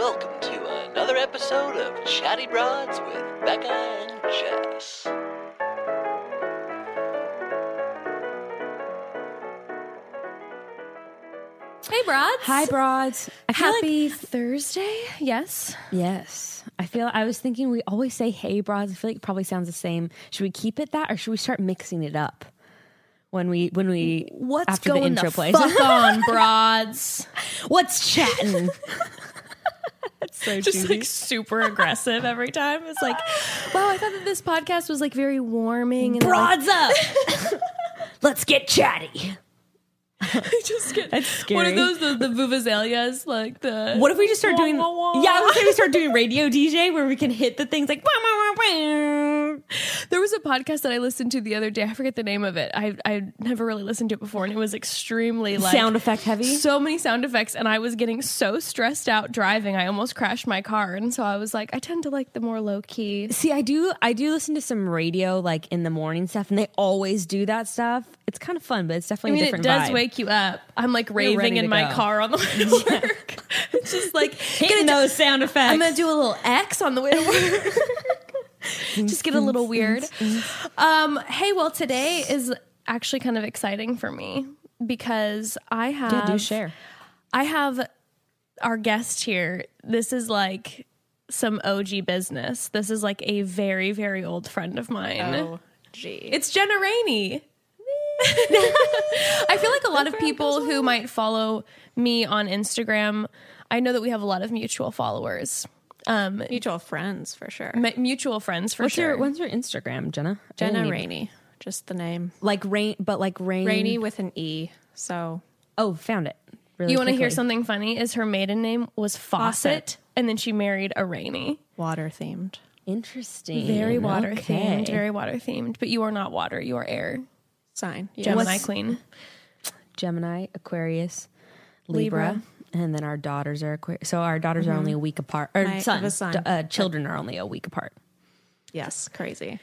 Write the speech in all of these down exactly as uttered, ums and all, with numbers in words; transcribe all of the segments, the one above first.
welcome to another episode of Chatty Broads with Becca and Jess. Hey, Broads. Hi, Broads. I feel Happy like, Thursday. Yes. yes. I feel, I was thinking we always say, hey, Broads. I feel like it probably sounds the same. Should we keep it that or should we start mixing it up when we, when we, What's after going the intro the plays? fuck on, Broads? What's chatting? That's so Just cheesy. like super aggressive every time. It's like, wow, I thought that this podcast was like very warming. And Broads up. Let's get chatty. I just get That's scary. What are those? The, the vuvuzelias? Like the. What if we just start Wah, doing, wah, wah. yeah, I was saying we start doing radio D J where we can hit the things like, wah, wah, wah, wah. There was a podcast that I listened to the other day. I forget the name of it. I I never really listened to it before, and it was extremely like Sound effect heavy. so many sound effects, and I was getting so stressed out driving. I almost crashed my car, and so I was like, I tend to like the more low key. See, I do I do listen to some radio like in the morning stuff, and they always do that stuff. It's kind of fun, but it's I definitely mean, a it different does vibe. wake you up. I'm like ready raving in to my go. car on the way to work. It's just like Hitting those sound effects. I'm gonna do a little X on the way to work. Just get a little weird. Um, hey, well, today is actually kind of exciting for me because I have Yeah, do share. I have our guest here. This is like some O G business. This is like a very, very old friend of mine. Oh, gee. It's Jenna Rainey. I feel like a lot of people who might follow me on Instagram, I know that we have a lot of mutual followers. Um, Mutual friends, for sure. m- mutual friends for What's sure. your when's your Instagram, Jenna? I didn't Jenna even- Rainey, just the name. Like rain, but like rain. Rainey with an E. So Oh, found it. Really You want to hear quickly. something funny? Is her maiden name was Fawcett, Fawcett. and then she married a Rainey. water themed. Interesting? Very water Okay. themed, very water themed. But you are not water, you are air. Sign. Yes. Gemini What's- queen. Gemini, Aquarius, Libra, Libra. and then our daughters are Aquarius. So our daughters are only a week apart. Or I have a sons, son. d- uh, children are only a week apart. Yes, crazy.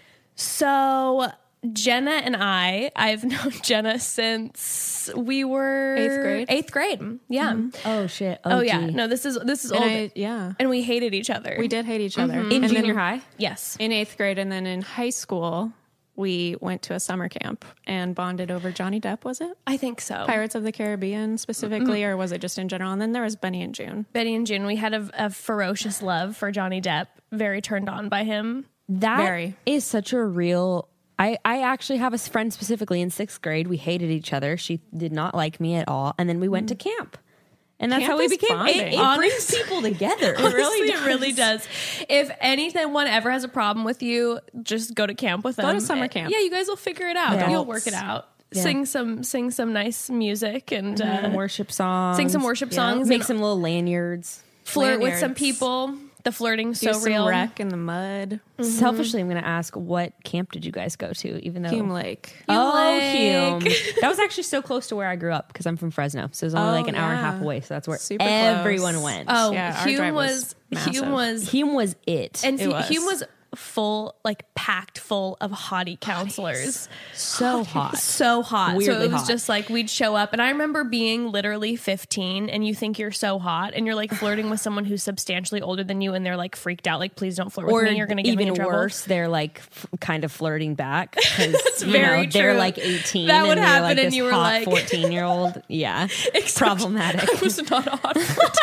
So Jenna and I, I've known Jenna since we were Eighth grade? Eighth grade, yeah. Oh shit! Oh yeah, no, this is this is And old, I, yeah, and we hated each other. we did hate each other. in And junior then high. yes. in eighth grade, and then in high school, we went to a summer camp and bonded over Johnny Depp. Was it I think so. Pirates of the Caribbean specifically, or was it just in general? And then there was Benny and June. Betty and June, we had a, a ferocious love for Johnny Depp. Very turned on by him. That Very. is such a real. I, I actually have a friend specifically in sixth grade. We hated each other. She did not like me at all. And then we went to camp. And that's Camp how we is became. bonding. It, it Honest- brings people together. It really, it really does. If anyone ever has a problem with you, just go to camp with them. to summer camp. Yeah, you guys will figure it out. Yeah. You'll work it out. Yeah. Sing some, sing some nice music, and uh, Some worship songs. sing some worship songs. Make and some little lanyards. flirt with some lanyards. people. The flirting's Do so some real. wreck in the mud. Selfishly, I'm going to ask, what camp did you guys go to? Even though Hume Lake. Oh, Lake. Hume. That was actually so close to where I grew up because I'm from Fresno, so it was only Oh, like an hour and a half yeah. away. So that's where Super everyone close. went. Oh, Yeah, our Hume drive was was, massive. Hume was Hume was it. and It was. Hume was full, like packed full of hottie counselors. so hot. So hot. so Weirdly it was hot. just like we'd show up, and I remember being literally fifteen, and you think you're so hot, and you're like flirting with someone who's substantially older than you, and they're like freaked out, like please don't flirt with Or me, you're gonna get me in even trouble. worse, they're like f- kind of flirting back because very they're true. like eighteen. That would and they're happen, like and this you were hot like- fourteen year old. Yeah, Except problematic. I was not hot.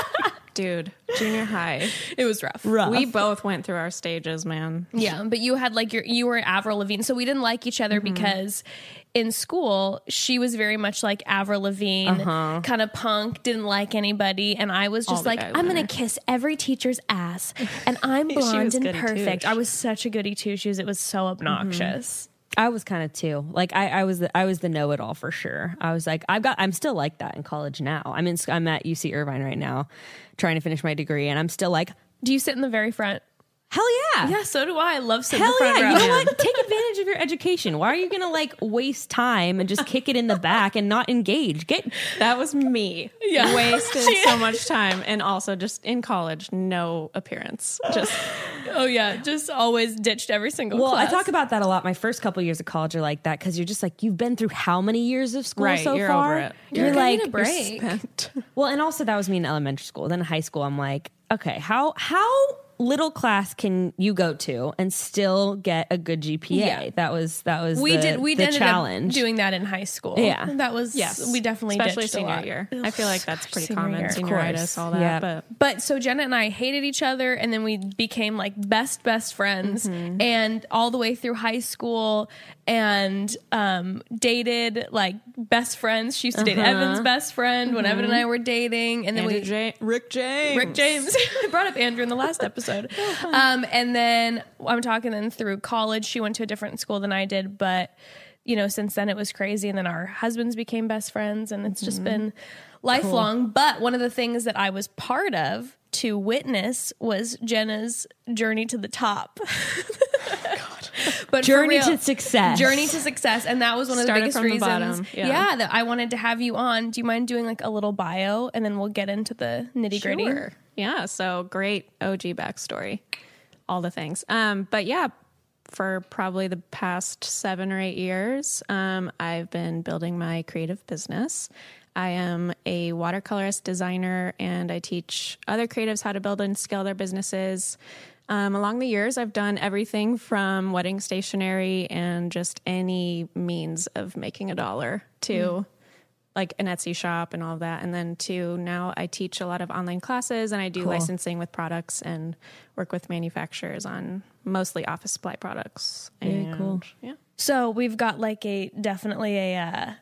Dude, junior high. It was rough. Rough. We both went through our stages, man. Yeah, but you had like your you were Avril Lavigne, so we didn't like each other Mm-hmm. because in school she was very much like Avril Lavigne, Uh-huh. kind of punk, didn't like anybody, and I was All just the like, guys I'm in gonna there. kiss every teacher's ass, and I'm She blonde was and goody perfect. two-ish. I was such a goody two shoes. It was so obnoxious. I was kind of too. Like I, I was the I was the know it all for sure. I was like I've got I'm still like that in college now. I'm in I'm at U C Irvine right now, trying to finish my degree, and I'm still like Do you sit in the very front? hell yeah. Yeah, so do I. I love sitting Hell in the front yeah! row. You know what? Take advantage of your education. Why are you gonna like waste time and just kick it in the back and not engage? Get That was me. Yeah. Wasted so much time. And also just in college, no appearance. Just Oh yeah, just always ditched every single well, class. I talk about that a lot. My first couple years of college are like that because you're just like you've been through how many years of school Right, so you're far? over it. You're, You're gonna like need a break. spent. well, and also that was me in elementary school. Then in high school, I'm like okay, how how little class can you go to and still get a good G P A? Yeah. That was that was We the, did. We the ended challenge. up doing that in high school. Yeah. that was. Yes. we definitely especially ditched a senior lot. year. I feel like that's pretty Senior common. year. Of Senioritis, course. all that. Yeah. But But so Jenna and I hated each other, and then we became like best best friends, Mm-hmm. and all the way through high school, and um, dated like best friends. She used to date Uh-huh. Evan's best friend when Evan and I were dating, and then Andrew we J- Rick James. Rick James. I brought up Andrew in the last episode. Um, and then I'm talking then through college. She went to a different school than I did, but you know, since then it was crazy. And then our husbands became best friends, and it's just been lifelong. But one of the things that I was part of to witness was Jenna's journey to the top. But for Journey real, to success. Journey to success. And that was one of the Started biggest from the reasons. bottom, yeah. yeah, that I wanted to have you on. Do you mind doing like a little bio, and then we'll get into the nitty gritty? Sure. Yeah. So great O G backstory, all the things. Um, but yeah, for probably the past seven or eight years, um, I've been building my creative business. I am a watercolorist designer, and I teach other creatives how to build and scale their businesses. Um, along the years, I've done everything from wedding stationery and just any means of making a dollar to mm. like an Etsy shop and all of that. And then to now I teach a lot of online classes, and I do Cool. licensing with products and work with manufacturers on mostly office supply products. Very and, cool. Yeah. So we've got like a definitely a uh,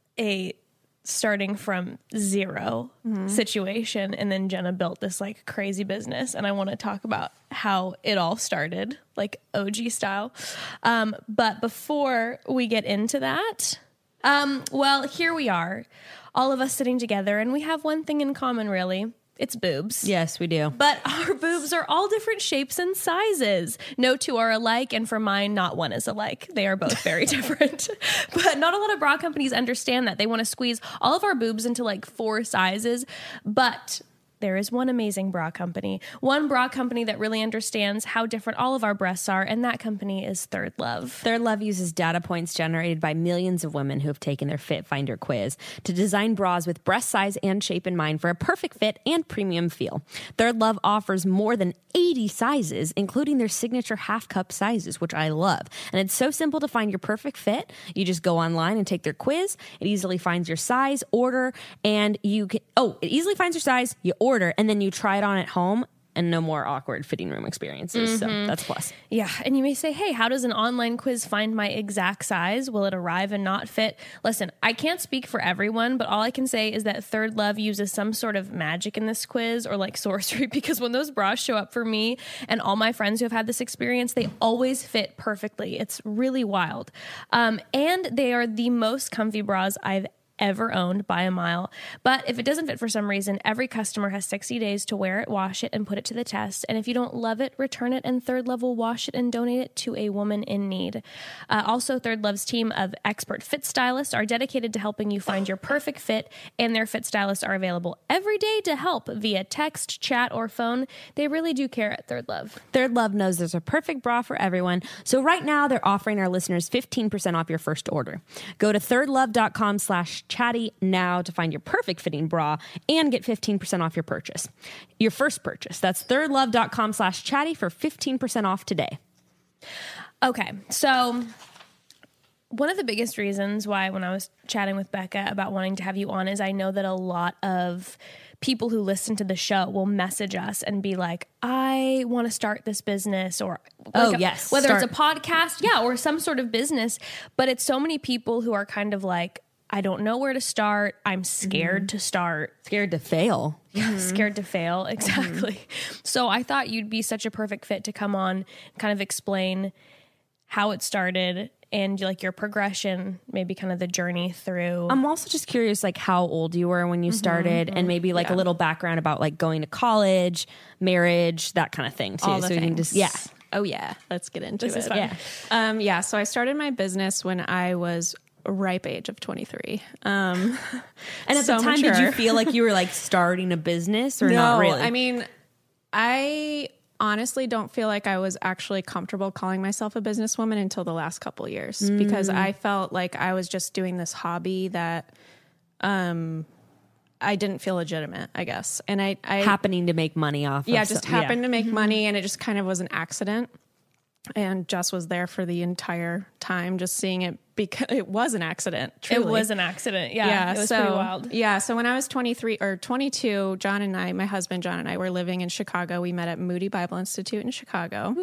a starting from zero situation, and then Jenna built this like crazy business, and I want to talk about how it all started, like O G style. Um, but before we get into that, um, well, here we are, all of us sitting together, and we have one thing in common, really. It's boobs. Yes, we do. But our boobs are all different shapes and sizes. No two are alike, and for mine, not one is alike. They are both very different. But not a lot of bra companies understand that. They want to squeeze all of our boobs into like four sizes. But there is one amazing bra company, one bra company that really understands how different all of our breasts are, and that company is Third Love. Third Love uses data points generated by millions of women who have taken their Fit Finder quiz to design bras with breast size and shape in mind for a perfect fit and premium feel. Third Love offers more than eighty sizes, including their signature half cup sizes, which I love. And it's so simple to find your perfect fit. You just go online and take their quiz. It easily finds your size, order, and you can, oh, it easily finds your size, you order, and then you try it on at home, and no more awkward fitting room experiences. So that's plus. Yeah. And you may say, hey, how does an online quiz find my exact size? Will it arrive and not fit? Listen, I can't speak for everyone, but all I can say is that Third Love uses some sort of magic in this quiz, or like sorcery, because when those bras show up for me and all my friends who have had this experience, they always fit perfectly. It's really wild. Um, and they are the most comfy bras I've ever owned by a mile. But if it doesn't fit for some reason, every customer has sixty days to wear it, wash it, and put it to the test. And if you don't love it, return it, and Third Love will wash it and donate it to a woman in need. Uh, also, Third Love's team of expert fit stylists are dedicated to helping you find your perfect fit, and their fit stylists are available every day to help via text, chat, or phone. They really do care at Third Love. Third Love knows there's a perfect bra for everyone. So right now they're offering our listeners fifteen percent off your first order. Go to thirdlove.com slash chatty now to find your perfect fitting bra and get fifteen percent off your purchase. Your first purchase. That's thirdlove.com slash chatty for fifteen percent off today. Okay, so one of the biggest reasons why when I was chatting with Becca about wanting to have you on is I know that a lot of people who listen to the show will message us and be like, I want to start this business, or Oh, like a- yes. whether Start. it's a podcast, yeah, or some sort of business. But it's so many people who are kind of like, I don't know where to start. I'm scared to start. Scared to fail. Yeah, scared to fail. Exactly. So I thought you'd be such a perfect fit to come on and kind of explain how it started and like your progression, maybe kind of the journey through. I'm also just curious, like how old you were when you started, and maybe like a little background about like going to college, marriage, that kind of thing too. All the so you can things. just, yeah. Oh yeah. Let's get into This it. is fun. Yeah. Um, yeah. So I started my business when I was a ripe age of twenty-three. Um, And at so the time, did you mature. feel like you were like starting a business or no, not really? I mean, I honestly don't feel like I was actually comfortable calling myself a businesswoman until the last couple of years, because I felt like I was just doing this hobby that, um, I didn't feel legitimate, I guess. And I, I Happening to make money off yeah, of just some- happened yeah. to make money, and it just kind of was an accident. And Jess was there for the entire time, just seeing it because it was an accident. Truly. It was an accident. Yeah, Yeah, it was so, pretty wild. Yeah, so when I was twenty-three or twenty-two, John and I, my husband John and I, were living in Chicago. We met at Moody Bible Institute in Chicago.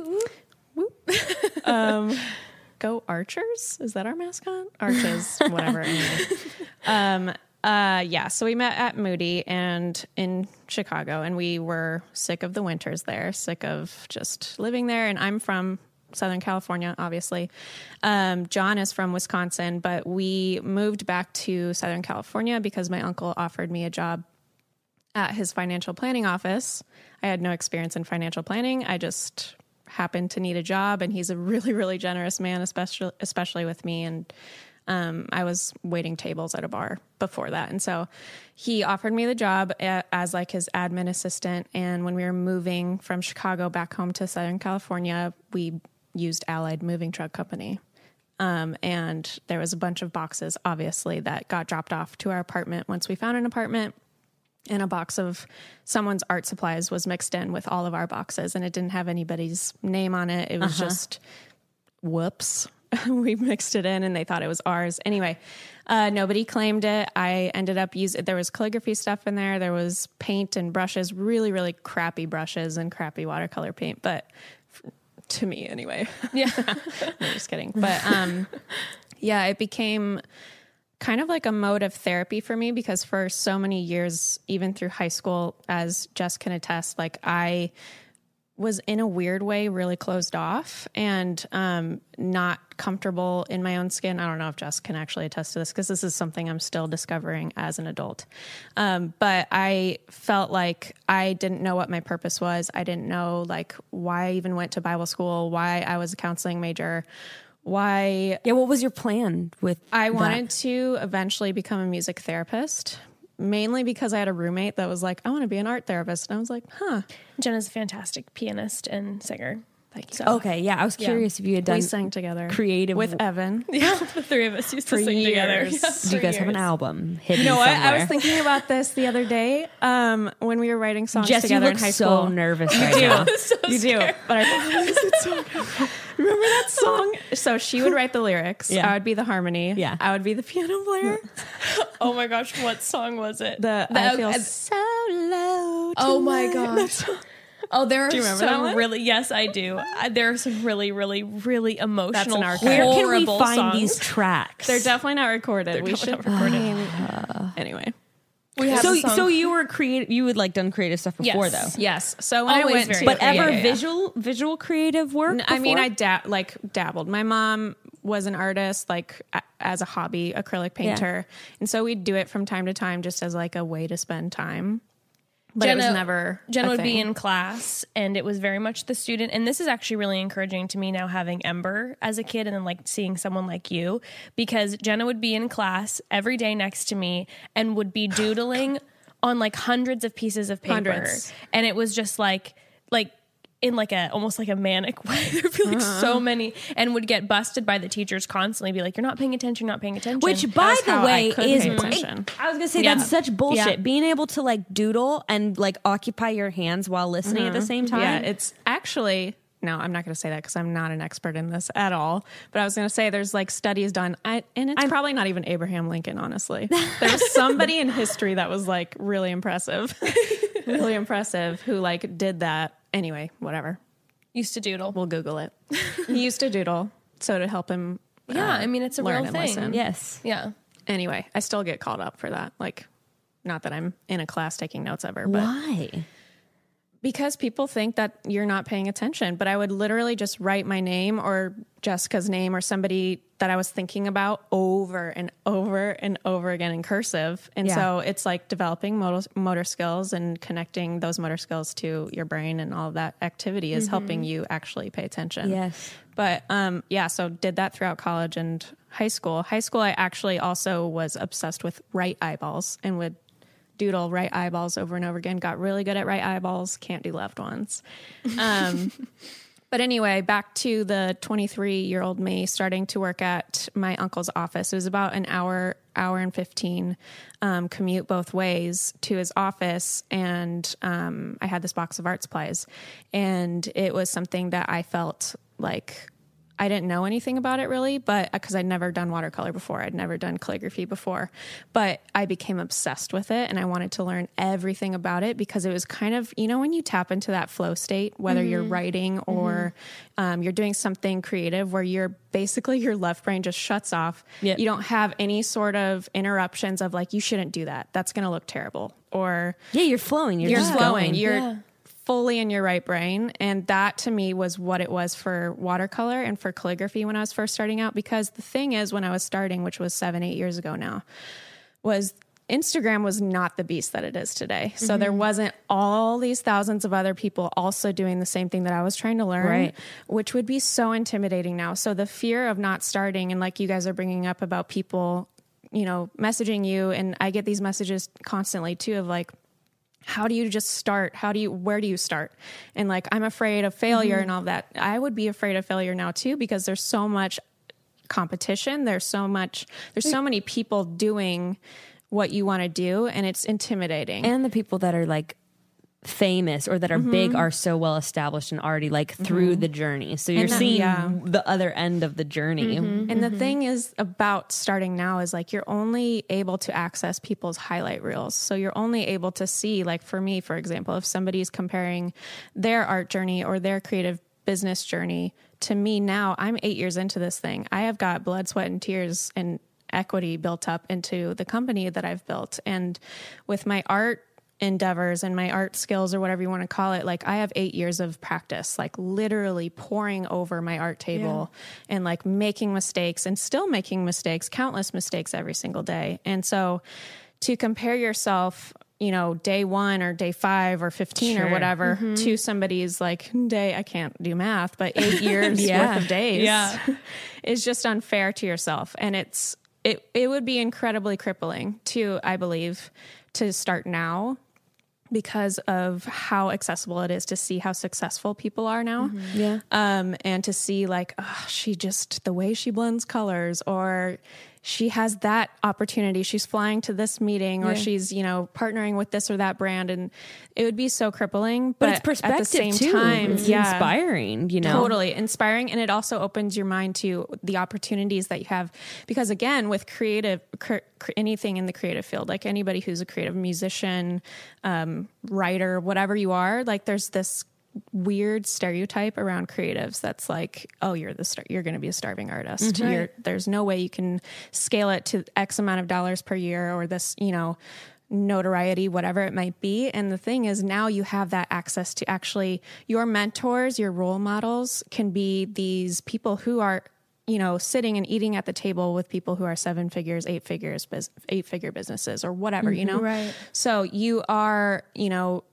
um, go Archers! Is that our mascot? Arches, whatever. Anyway. Um, uh, yeah, so we met at Moody and in Chicago, and we were sick of the winters there, sick of just living there. And I'm from Southern California, obviously. Um, John is from Wisconsin, but we moved back to Southern California because my uncle offered me a job at his financial planning office. I had no experience in financial planning. I just happened to need a job, and he's a really, really generous man, especially, especially with me. And um, I was waiting tables at a bar before that. And so he offered me the job a- as like his admin assistant. And when we were moving from Chicago back home to Southern California, we used Allied Moving Truck Company. Um, and there was a bunch of boxes, obviously, that got dropped off to our apartment once we found an apartment. And a box of someone's art supplies was mixed in with all of our boxes, and it didn't have anybody's name on it. It was uh-huh. just, whoops. We mixed it in and they thought it was ours. Anyway, uh, nobody claimed it. I ended up using, there was calligraphy stuff in there. There was paint and brushes, really, really crappy brushes and crappy watercolor paint. But to me anyway. Yeah. I'm just kidding. But um, yeah, it became kind of like a mode of therapy for me because for so many years, even through high school, as Jess can attest, like I was in a weird way really closed off and um, not comfortable in my own skin. I don't know if Jess can actually attest to this because this is something I'm still discovering as an adult. Um, but I felt like I didn't know what my purpose was. I didn't know like why I even went to Bible school, why I was a counseling major, why. Yeah, what was your plan with I that? wanted to eventually become a music therapist. Mainly because I had a roommate that was like, I want to be an art therapist. And I was like, huh. Jenna's a fantastic pianist and singer. Thank you. So, Okay, yeah, I was curious if you had done we sang together. creative with Evan. yeah, the three of us used to For sing together. years. Yeah, Do you for guys have an years. album hidden You know what? somewhere? I was thinking about this the other day um, when we were writing songs Jess, you together look in high so school. nervous right now. So You do. scared. But I it's so good. Remember that song? So she would write the lyrics. Yeah. I would be the harmony. Yeah. I would be the piano player. Oh my gosh, what song was it? The, The- I feel uh, so low. Oh my tonight. gosh. Oh, there are Do you remember that some one? really, yes, I do. Uh, there are some really, really, really emotional, an archive. Where can we horrible find songs. these tracks? They're definitely not recorded. we should definitely I mean, anyway. We have so a song. so you were creative. You had like done creative stuff before Yes. though. Yes. So when Always I went very to But Yeah, ever yeah, yeah. visual visual creative work? I mean, before? I da- like dabbled. My mom was an artist, like a- as a hobby, acrylic painter, and so we'd do it from time to time, just as like a way to spend time. But it was never. Jenna a would be thing. in class, and it was very much the student. And this is actually really encouraging to me now, having Ember as a kid, and then like seeing someone like you, because Jenna would be in class every day next to me and would be doodling on like hundreds of pieces of paper, Hundreds. and it was just like like. in like a almost like a manic way. There'd be like Uh-huh. so many, and would get busted by the teachers constantly. Be like, "You're not paying attention. You're not paying attention." Which, by That's the how I way, could is pay attention. I was gonna say Yeah. that's such bullshit. Yeah. Being able to like doodle and like occupy your hands while listening at the same time. Yeah, it's actually. No, I'm not going to say that because I'm not an expert in this at all. But I was going to say there's like studies done, I, and it's probably not even Abraham Lincoln, honestly. There was somebody in history that was like really impressive, really impressive, who like did that. Anyway, whatever. used to doodle. We'll Google it. He used to doodle, so to help him. Yeah, uh, I mean, it's a learn real and thing. listen. Yes. Yeah. Anyway, I still get called up for that. Like, not that I'm in a class taking notes ever, but Why? because people think that you're not paying attention. But I would literally just write my name or Jessica's name or somebody that I was thinking about over and over and over again in cursive. And Yeah. so it's like developing motor, motor skills and connecting those motor skills to your brain, and all of that activity is helping you actually pay attention. Yes. But um, yeah, so did that throughout college and high school. High school, I actually also was obsessed with right eyeballs and would doodle right eyeballs over and over again. Got really good at right eyeballs. Can't do left ones. Um, But anyway, back to the twenty-three-year-old me starting to work at my uncle's office. It was about an hour, hour and fifteen um, commute both ways to his office. And um, I had this box of art supplies. And it was something that I felt like I didn't know anything about it really, but because I'd never done watercolor before, I'd never done calligraphy before, but I became obsessed with it and I wanted to learn everything about it because it was kind of, you know, when you tap into that flow state, whether mm-hmm. you're writing or mm-hmm. um, you're doing something creative where you're basically your left brain just shuts off. Yep. You don't have any sort of interruptions of like, you shouldn't do that. That's going to look terrible. Or yeah, you're flowing. You're, you're just flowing. Going. You're yeah. fully in your right brain. And that to me was what it was for watercolor and for calligraphy when I was first starting out. Because the thing is, when I was starting, which was seven, eight years ago now, was Instagram was not the beast that it is today. So mm-hmm. there wasn't all these thousands of other people also doing the same thing that I was trying to learn, right. which would be so intimidating now. So the fear of not starting, and like you guys are bringing up about people, you know, messaging you, and I get these messages constantly too of like, how do you just start? How do you, where do you start? And like, I'm afraid of failure mm-hmm. and all that. I would be afraid of failure now too, because there's so much competition. There's so much, there's so many people doing what you want to do, and it's intimidating. And the people that are like famous or that are mm-hmm. big are so well established and already like through mm-hmm. the journey. So you're that, seeing yeah. the other end of the journey. Mm-hmm. And mm-hmm. the thing is about starting now is like, you're only able to access people's highlight reels. So you're only able to see, like for me, for example, if somebody's comparing their art journey or their creative business journey to me now, I'm eight years into this thing. I have got blood, sweat, and tears and equity built up into the company that I've built. And with my art endeavors and my art skills or whatever you want to call it, like I have eight years of practice, like literally pouring over my art table yeah. and like making mistakes and still making mistakes, countless mistakes every single day. And so to compare yourself, you know, day one or day five or fifteen sure. or whatever mm-hmm. to somebody's like day, I can't do math, but eight years yeah. worth of days yeah. is just unfair to yourself. And it's, it, it would be incredibly crippling to, I believe, to start now, because of how accessible it is to see how successful people are now. Mm-hmm. Yeah. Um, and to see like, oh, she just, the way she blends colors, or she has that opportunity. She's flying to this meeting, or yeah. she's, you know, partnering with this or that brand. And it would be so crippling, but, but it's perspective at the same too. time, it's yeah, inspiring, you know, totally inspiring. And it also opens your mind to the opportunities that you have, because again, with creative, cr- cr- anything in the creative field, like anybody who's a creative musician, um, writer, whatever you are, like there's this weird stereotype around creatives that's like, oh, you're the star- you're going to be a starving artist. Mm-hmm. You're, there's no way you can scale it to X amount of dollars per year, or this, you know, notoriety, whatever it might be. And the thing is, now you have that access to actually your mentors, your role models can be these people who are, you know, sitting and eating at the table with people who are seven figures, eight figures, biz- eight figure businesses or whatever, mm-hmm. you know? Right. So you are, you know,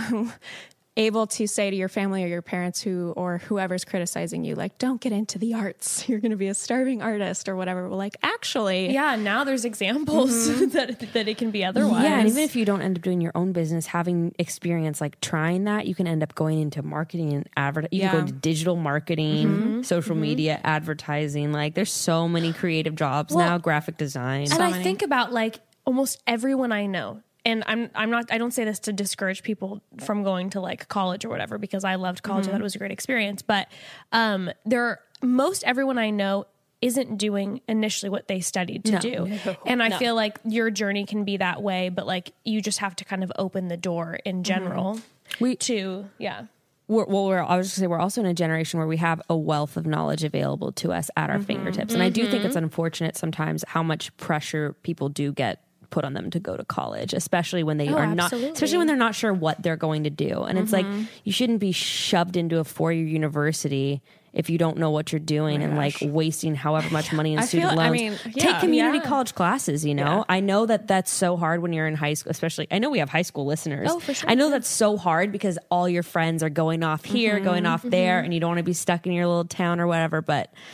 able to say to your family or your parents who, or whoever's criticizing you, like, don't get into the arts. You're going to be a starving artist or whatever. Well, like, actually. Yeah. Now there's examples mm-hmm. that, that it can be otherwise. Yeah. And even if you don't end up doing your own business, having experience, like trying that, you can end up going into marketing and advertising. You yeah. can go into digital marketing, mm-hmm. social mm-hmm. media, advertising. Like there's so many creative jobs well, now, graphic design. And so I many. think about like almost everyone I know. And I'm I'm not I don't say this to discourage people from going to like college or whatever, because I loved college. Mm-hmm. I thought it was a great experience. But um, there most everyone I know isn't doing initially what they studied to no, do. No, and I no. feel like your journey can be that way, but like you just have to kind of open the door in general mm-hmm. we, to, yeah. We're, well, we're, I was just gonna say, we're also in a generation where we have a wealth of knowledge available to us at our mm-hmm. fingertips. And mm-hmm. I do think it's unfortunate sometimes how much pressure people do get put on them to go to college, especially when they oh, are absolutely. not, especially when they're not sure what they're going to do. And mm-hmm. it's like, you shouldn't be shoved into a four-year university if you don't know what you're doing oh and gosh. like wasting however much money in I student feel, loans. I mean, yeah, Take community yeah. college classes, you know? Yeah. I know that that's so hard when you're in high school, especially, I know we have high school listeners. Oh, for sure. I know that's so hard because all your friends are going off here, mm-hmm, going off mm-hmm. there, and you don't want to be stuck in your little town or whatever, but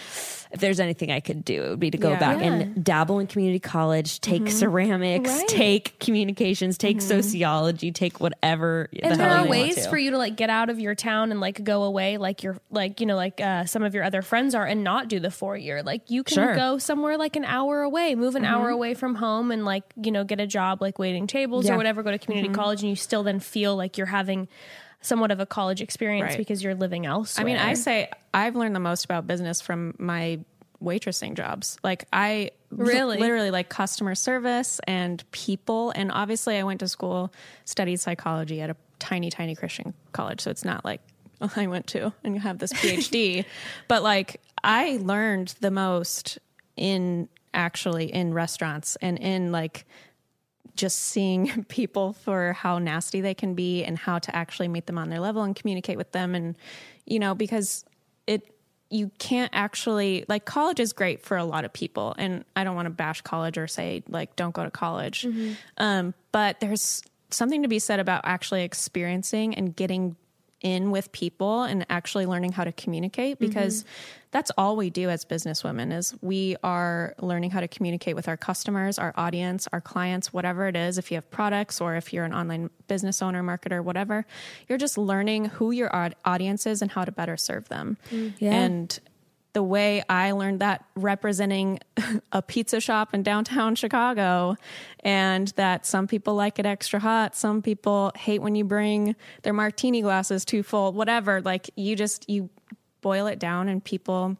if there's anything I could do, it would be to go Yeah. back Yeah. and dabble in community college, take ceramics, Right. take communications, take sociology, take whatever. And the there hell are you want ways to. for you to like get out of your town and like go away, like you're like, you know, like uh, some of your other friends are, and not do the four year. Like you can Sure. go somewhere like an hour away, move an hour away from home, and like, you know, get a job like waiting tables Yeah. or whatever, go to community college, and you still then feel like you're having somewhat of a college experience Right. because you're living elsewhere. I mean, I say I've learned the most about business from my waitressing jobs. Like I Really? literally like customer service and people. And obviously I went to school, studied psychology at a tiny, tiny Christian college. So it's not like I went to and have this PhD, but like I learned the most in actually in restaurants and in like just seeing people for how nasty they can be and how to actually meet them on their level and communicate with them. And, you know, because it, you can't actually, like, college is great for a lot of people. And I don't want to bash college or say, like, don't go to college. Mm-hmm. Um, but there's something to be said about actually experiencing and getting in with people and actually learning how to communicate, because that's all we do as businesswomen is we are learning how to communicate with our customers, our audience, our clients, whatever it is. If you have products or if you're an online business owner, marketer, whatever, you're just learning who your aud- audience is and how to better serve them. Yeah. And the way I learned that representing a pizza shop in downtown Chicago, and that some people like it extra hot, some people hate when you bring their martini glasses too full, whatever. Like you just, you boil it down and people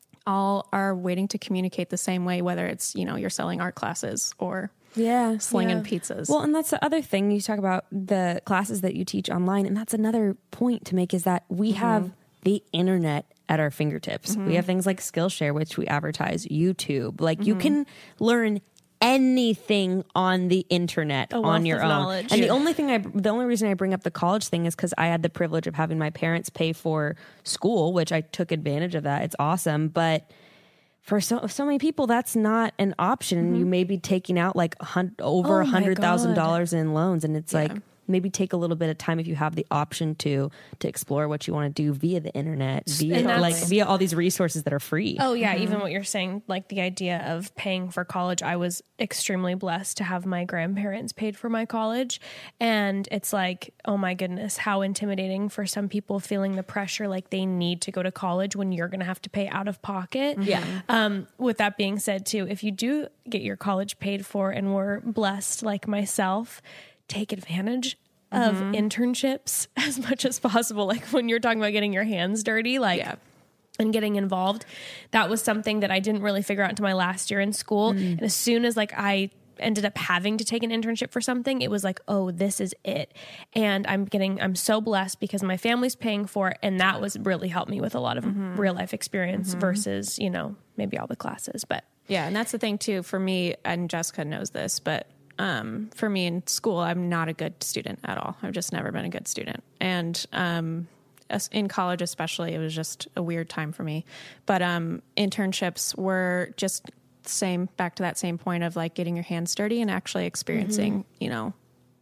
all are waiting to communicate the same way, whether it's, you know, you're selling art classes or Yeah. slinging Yeah. pizzas. Well, and that's the other thing. You talk about the classes that you teach online, and that's another point to make is that we have the internet at our fingertips. We have things like Skillshare, which we advertise, YouTube. Like you can learn anything on the internet wealth on your of own. knowledge. And the Yeah. only thing I, the only reason I bring up the college thing is because I had the privilege of having my parents pay for school, which I took advantage of that. It's awesome, but for so so many people, that's not an option. You may be taking out like a hun- over Oh a my hundred thousand God. dollars in loans, and it's like maybe take a little bit of time if you have the option to to explore what you want to do via the internet, via And that's- like via all these resources that are free. Oh yeah, even what you're saying, like the idea of paying for college, I was extremely blessed to have my grandparents paid for my college. And it's like, oh my goodness, how intimidating for some people feeling the pressure like they need to go to college when you're going to have to pay out of pocket. Yeah. Um, with that being said too, if you do get your college paid for and were blessed like myself, take advantage of internships as much as possible. Like when you're talking about getting your hands dirty, like Yeah. and getting involved, that was something that I didn't really figure out until my last year in school. And as soon as like I ended up having to take an internship for something, it was like, oh, this is it. And I'm getting, I'm so blessed because my family's paying for it. And that was really helped me with a lot of real life experience versus, you know, maybe all the classes, but Yeah, and that's the thing too for me, and Jessica knows this, but um, for me in school, I'm not a good student at all. I've just never been a good student. And um, as- in college especially, it was just a weird time for me. But um, internships were just same, back to that same point of like getting your hands dirty and actually experiencing, you know,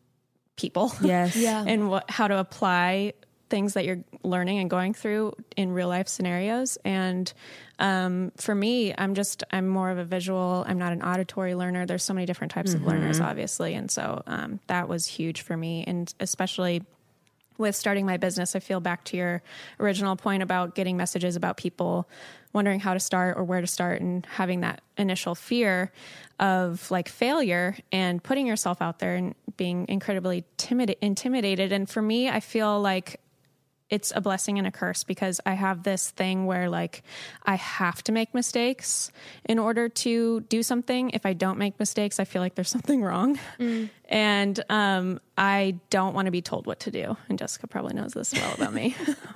people. Yes. Yeah. And what, how to apply things that you're learning and going through in real life scenarios. And um, for me, I'm just, I'm more of a visual, I'm not an auditory learner. There's so many different types of learners, obviously. And so um, that was huge for me. And especially with starting my business, I feel back to your original point about getting messages about people wondering how to start or where to start and having that initial fear of like failure and putting yourself out there and being incredibly timid, intimidated. And for me, I feel like it's a blessing and a curse because I have this thing where like I have to make mistakes in order to do something. If I don't make mistakes, I feel like there's something wrong. Mm. And um, I don't want to be told what to do. And Jessica probably knows this well about me.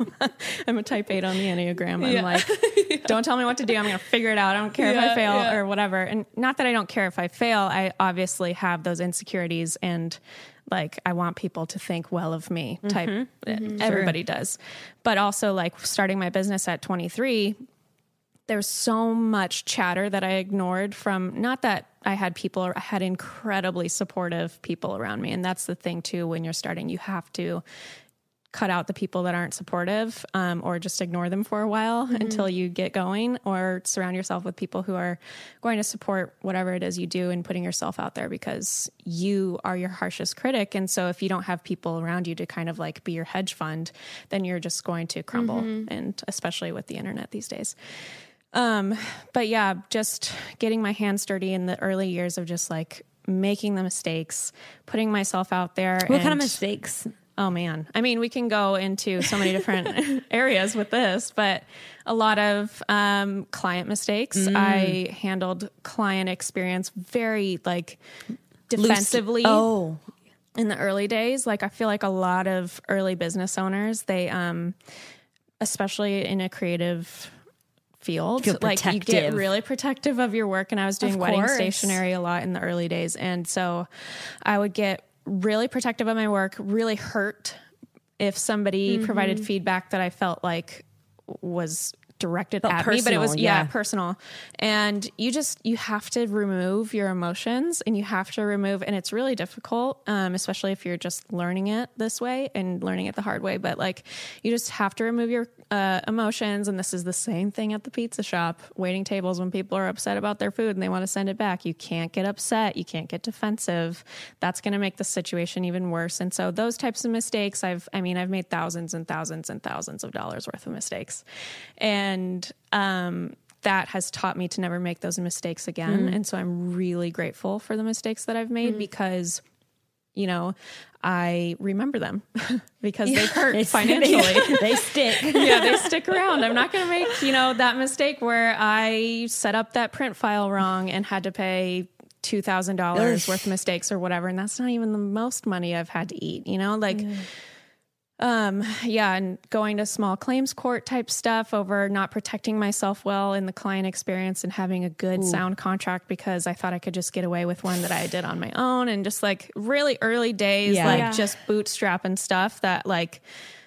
I'm a type eight on the Enneagram. I'm Yeah. like, yeah. Don't tell me what to do. I'm going to figure it out. I don't care if Yeah, I fail yeah. or whatever. And not that I don't care if I fail. I obviously have those insecurities and like I want people to think well of me type. Mm-hmm. Mm-hmm. Everybody sure. does. But also like starting my business at twenty-three, there's so much chatter that I ignored from, not that I had people, I had incredibly supportive people around me. And that's the thing too, when you're starting, you have to cut out the people that aren't supportive, um, or just ignore them for a while mm-hmm. until you get going, or surround yourself with people who are going to support whatever it is you do and putting yourself out there, because you are your harshest critic. And so if you don't have people around you to kind of like be your hedge fund, then you're just going to crumble. Mm-hmm. And especially with the internet these days. Um, but yeah, just getting my hands dirty in the early years of just like making the mistakes, putting myself out there. What and, kind of mistakes? Oh man. I mean, we can go into so many different areas with this, but a lot of, um, client mistakes. Mm. I handled client experience very like defensively. Loose. Oh, in the early days. Like I feel like a lot of early business owners, they, um, especially in a creative field, like you get really protective of your work. And I was doing wedding stationery a lot in the early days. And so I would get really protective of my work, really hurt if somebody mm-hmm. provided feedback that I felt like was directed felt at personal, me, but it was, yeah, yeah, personal. And you just, you have to remove your emotions, and you have to remove, and it's really difficult, um, especially if you're just learning it this way and learning it the hard way. But like, you just have to remove your uh, emotions. And this is the same thing at the pizza shop, waiting tables when people are upset about their food and they want to send it back. You can't get upset. You can't get defensive. That's going to make the situation even worse. And so those types of mistakes, I've, I mean, I've made thousands and thousands and thousands of dollars worth of mistakes. And And um, that has taught me to never make those mistakes again. Mm. And so I'm really grateful for the mistakes that I've made mm. because, you know, I remember them because yeah. they hurt they financially. They stick. Yeah, they stick around. I'm not going to make, you know, that mistake where I set up that print file wrong and had to pay two thousand dollars worth of mistakes or whatever. And that's not even the most money I've had to eat, you know, like... Yeah. Um, yeah. And going to small claims court type stuff over not protecting myself well in the client experience and having a good Ooh. sound contract because I thought I could just get away with one that I did on my own, and just like really early days, yeah. like yeah. just bootstrapping stuff that like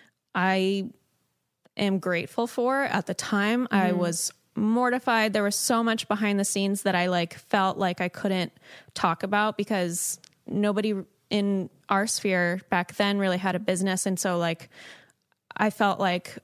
I am grateful for. At the time, mm-hmm. I was mortified. There was so much behind the scenes that I like felt like I couldn't talk about because nobody in our sphere back then really had a business. And so like, I felt like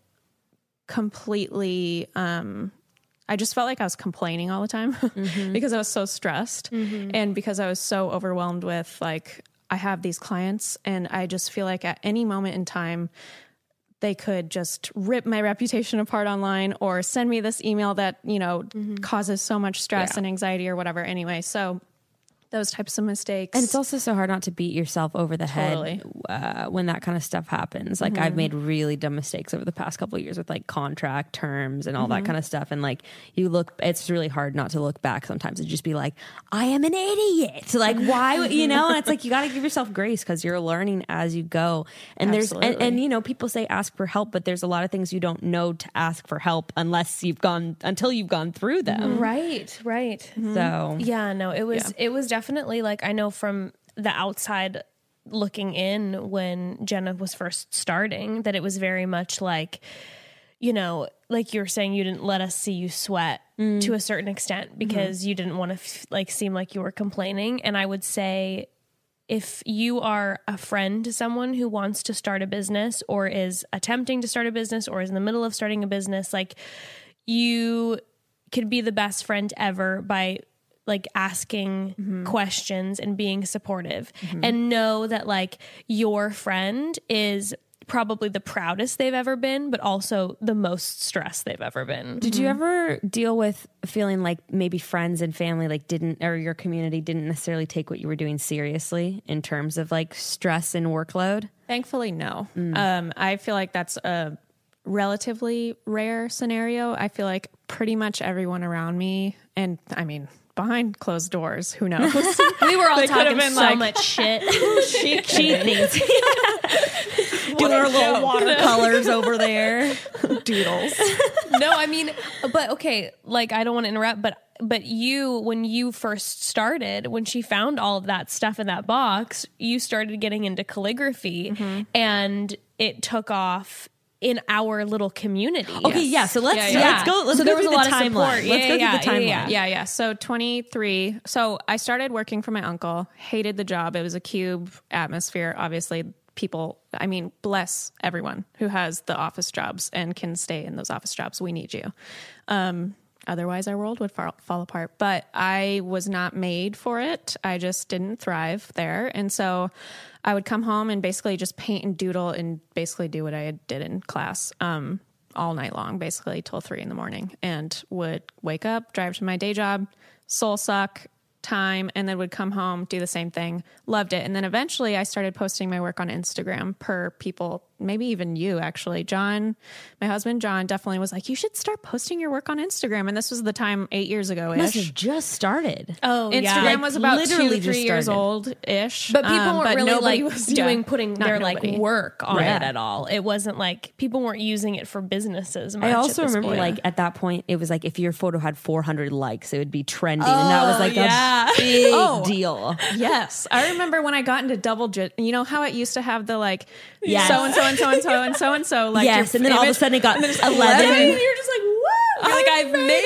completely, um, I just felt like I was complaining all the time mm-hmm. because I was so stressed mm-hmm. and because I was so overwhelmed with like, I have these clients and I just feel like at any moment in time, they could just rip my reputation apart online or send me this email that, you know, mm-hmm. causes so much stress yeah. and anxiety or whatever. Anyway, so those types of mistakes. And it's also so hard not to beat yourself over the totally. head uh, when that kind of stuff happens. Like mm-hmm. I've made really dumb mistakes over the past couple of years with like contract terms and all mm-hmm. that kind of stuff. And like you look, it's really hard not to look back sometimes and just be like, I am an idiot. Like why, you know, and it's like, you got to give yourself grace because you're learning as you go. And Absolutely. there's, and, and you know, people say ask for help, but there's a lot of things you don't know to ask for help unless you've gone, until you've gone through them. Mm-hmm. Right. Right. Mm-hmm. So yeah, no, it was, yeah. it was definitely like, I know from the outside looking in when Jenna was first starting that it was very much like, you know, like you were saying, you didn't let us see you sweat mm. to a certain extent because mm-hmm. you didn't want to f- like seem like you were complaining. And I would say if you are a friend to someone who wants to start a business or is attempting to start a business or is in the middle of starting a business, like you could be the best friend ever by like asking mm-hmm. questions and being supportive mm-hmm. and know that like your friend is probably the proudest they've ever been, but also the most stressed they've ever been. Did mm-hmm. you ever deal with feeling like maybe friends and family like didn't, or your community didn't necessarily take what you were doing seriously in terms of like stress and workload? Thankfully, no. Mm. Um, I feel like that's a relatively rare scenario. I feel like pretty much everyone around me, and I mean, behind closed doors, who knows? We were all They talking so like, much shit. she she thinks doing our little watercolors over there, doodles. No, I mean, but okay, like I don't want to interrupt, but but you, when you first started, when she found all of that stuff in that box, you started getting into calligraphy, mm-hmm. and it took off in our little community. Okay, yes. yeah. So let's yeah, yeah. yeah. let's go. Let's so go there was through a lot the of timeline. support. Let's yeah, go through yeah, the timeline. Yeah, yeah. yeah, yeah. So twenty-three. So I started working for my uncle. Hated the job. It was a cube atmosphere. Obviously, people, I mean, bless everyone who has the office jobs and can stay in those office jobs. We need you. Um, otherwise our world would fall, fall apart, but I was not made for it. I just didn't thrive there. And so I would come home and basically just paint and doodle and basically do what I did in class, um, all night long, basically till three in the morning, and would wake up, drive to my day job, soul suck, time, and then would come home, do the same thing. Loved it. And then eventually I started posting my work on Instagram per people, maybe even you actually. John, my husband, John, definitely was like, you should start posting your work on Instagram. And this was the time eight years ago Must ish. have just started. Oh, Instagram yeah. Like, was about literally two, three just years started. old ish. But people Um, weren't really nobody like was doing yeah, putting not their nobody. like work on Right. it at all. It wasn't like people weren't using it for businesses. Much I at also this remember point. like at that point, it was like if your photo had four hundred likes, it would be trending. and that was like yeah. a big Oh. deal. Yes. I remember when I got into double j- you know how it used to have the like Yes. so and so and so and so and so and so like Yes, your and then all of a image- sudden it got and then it's eleven. eleven. You're just like, whoa! You're like, I've made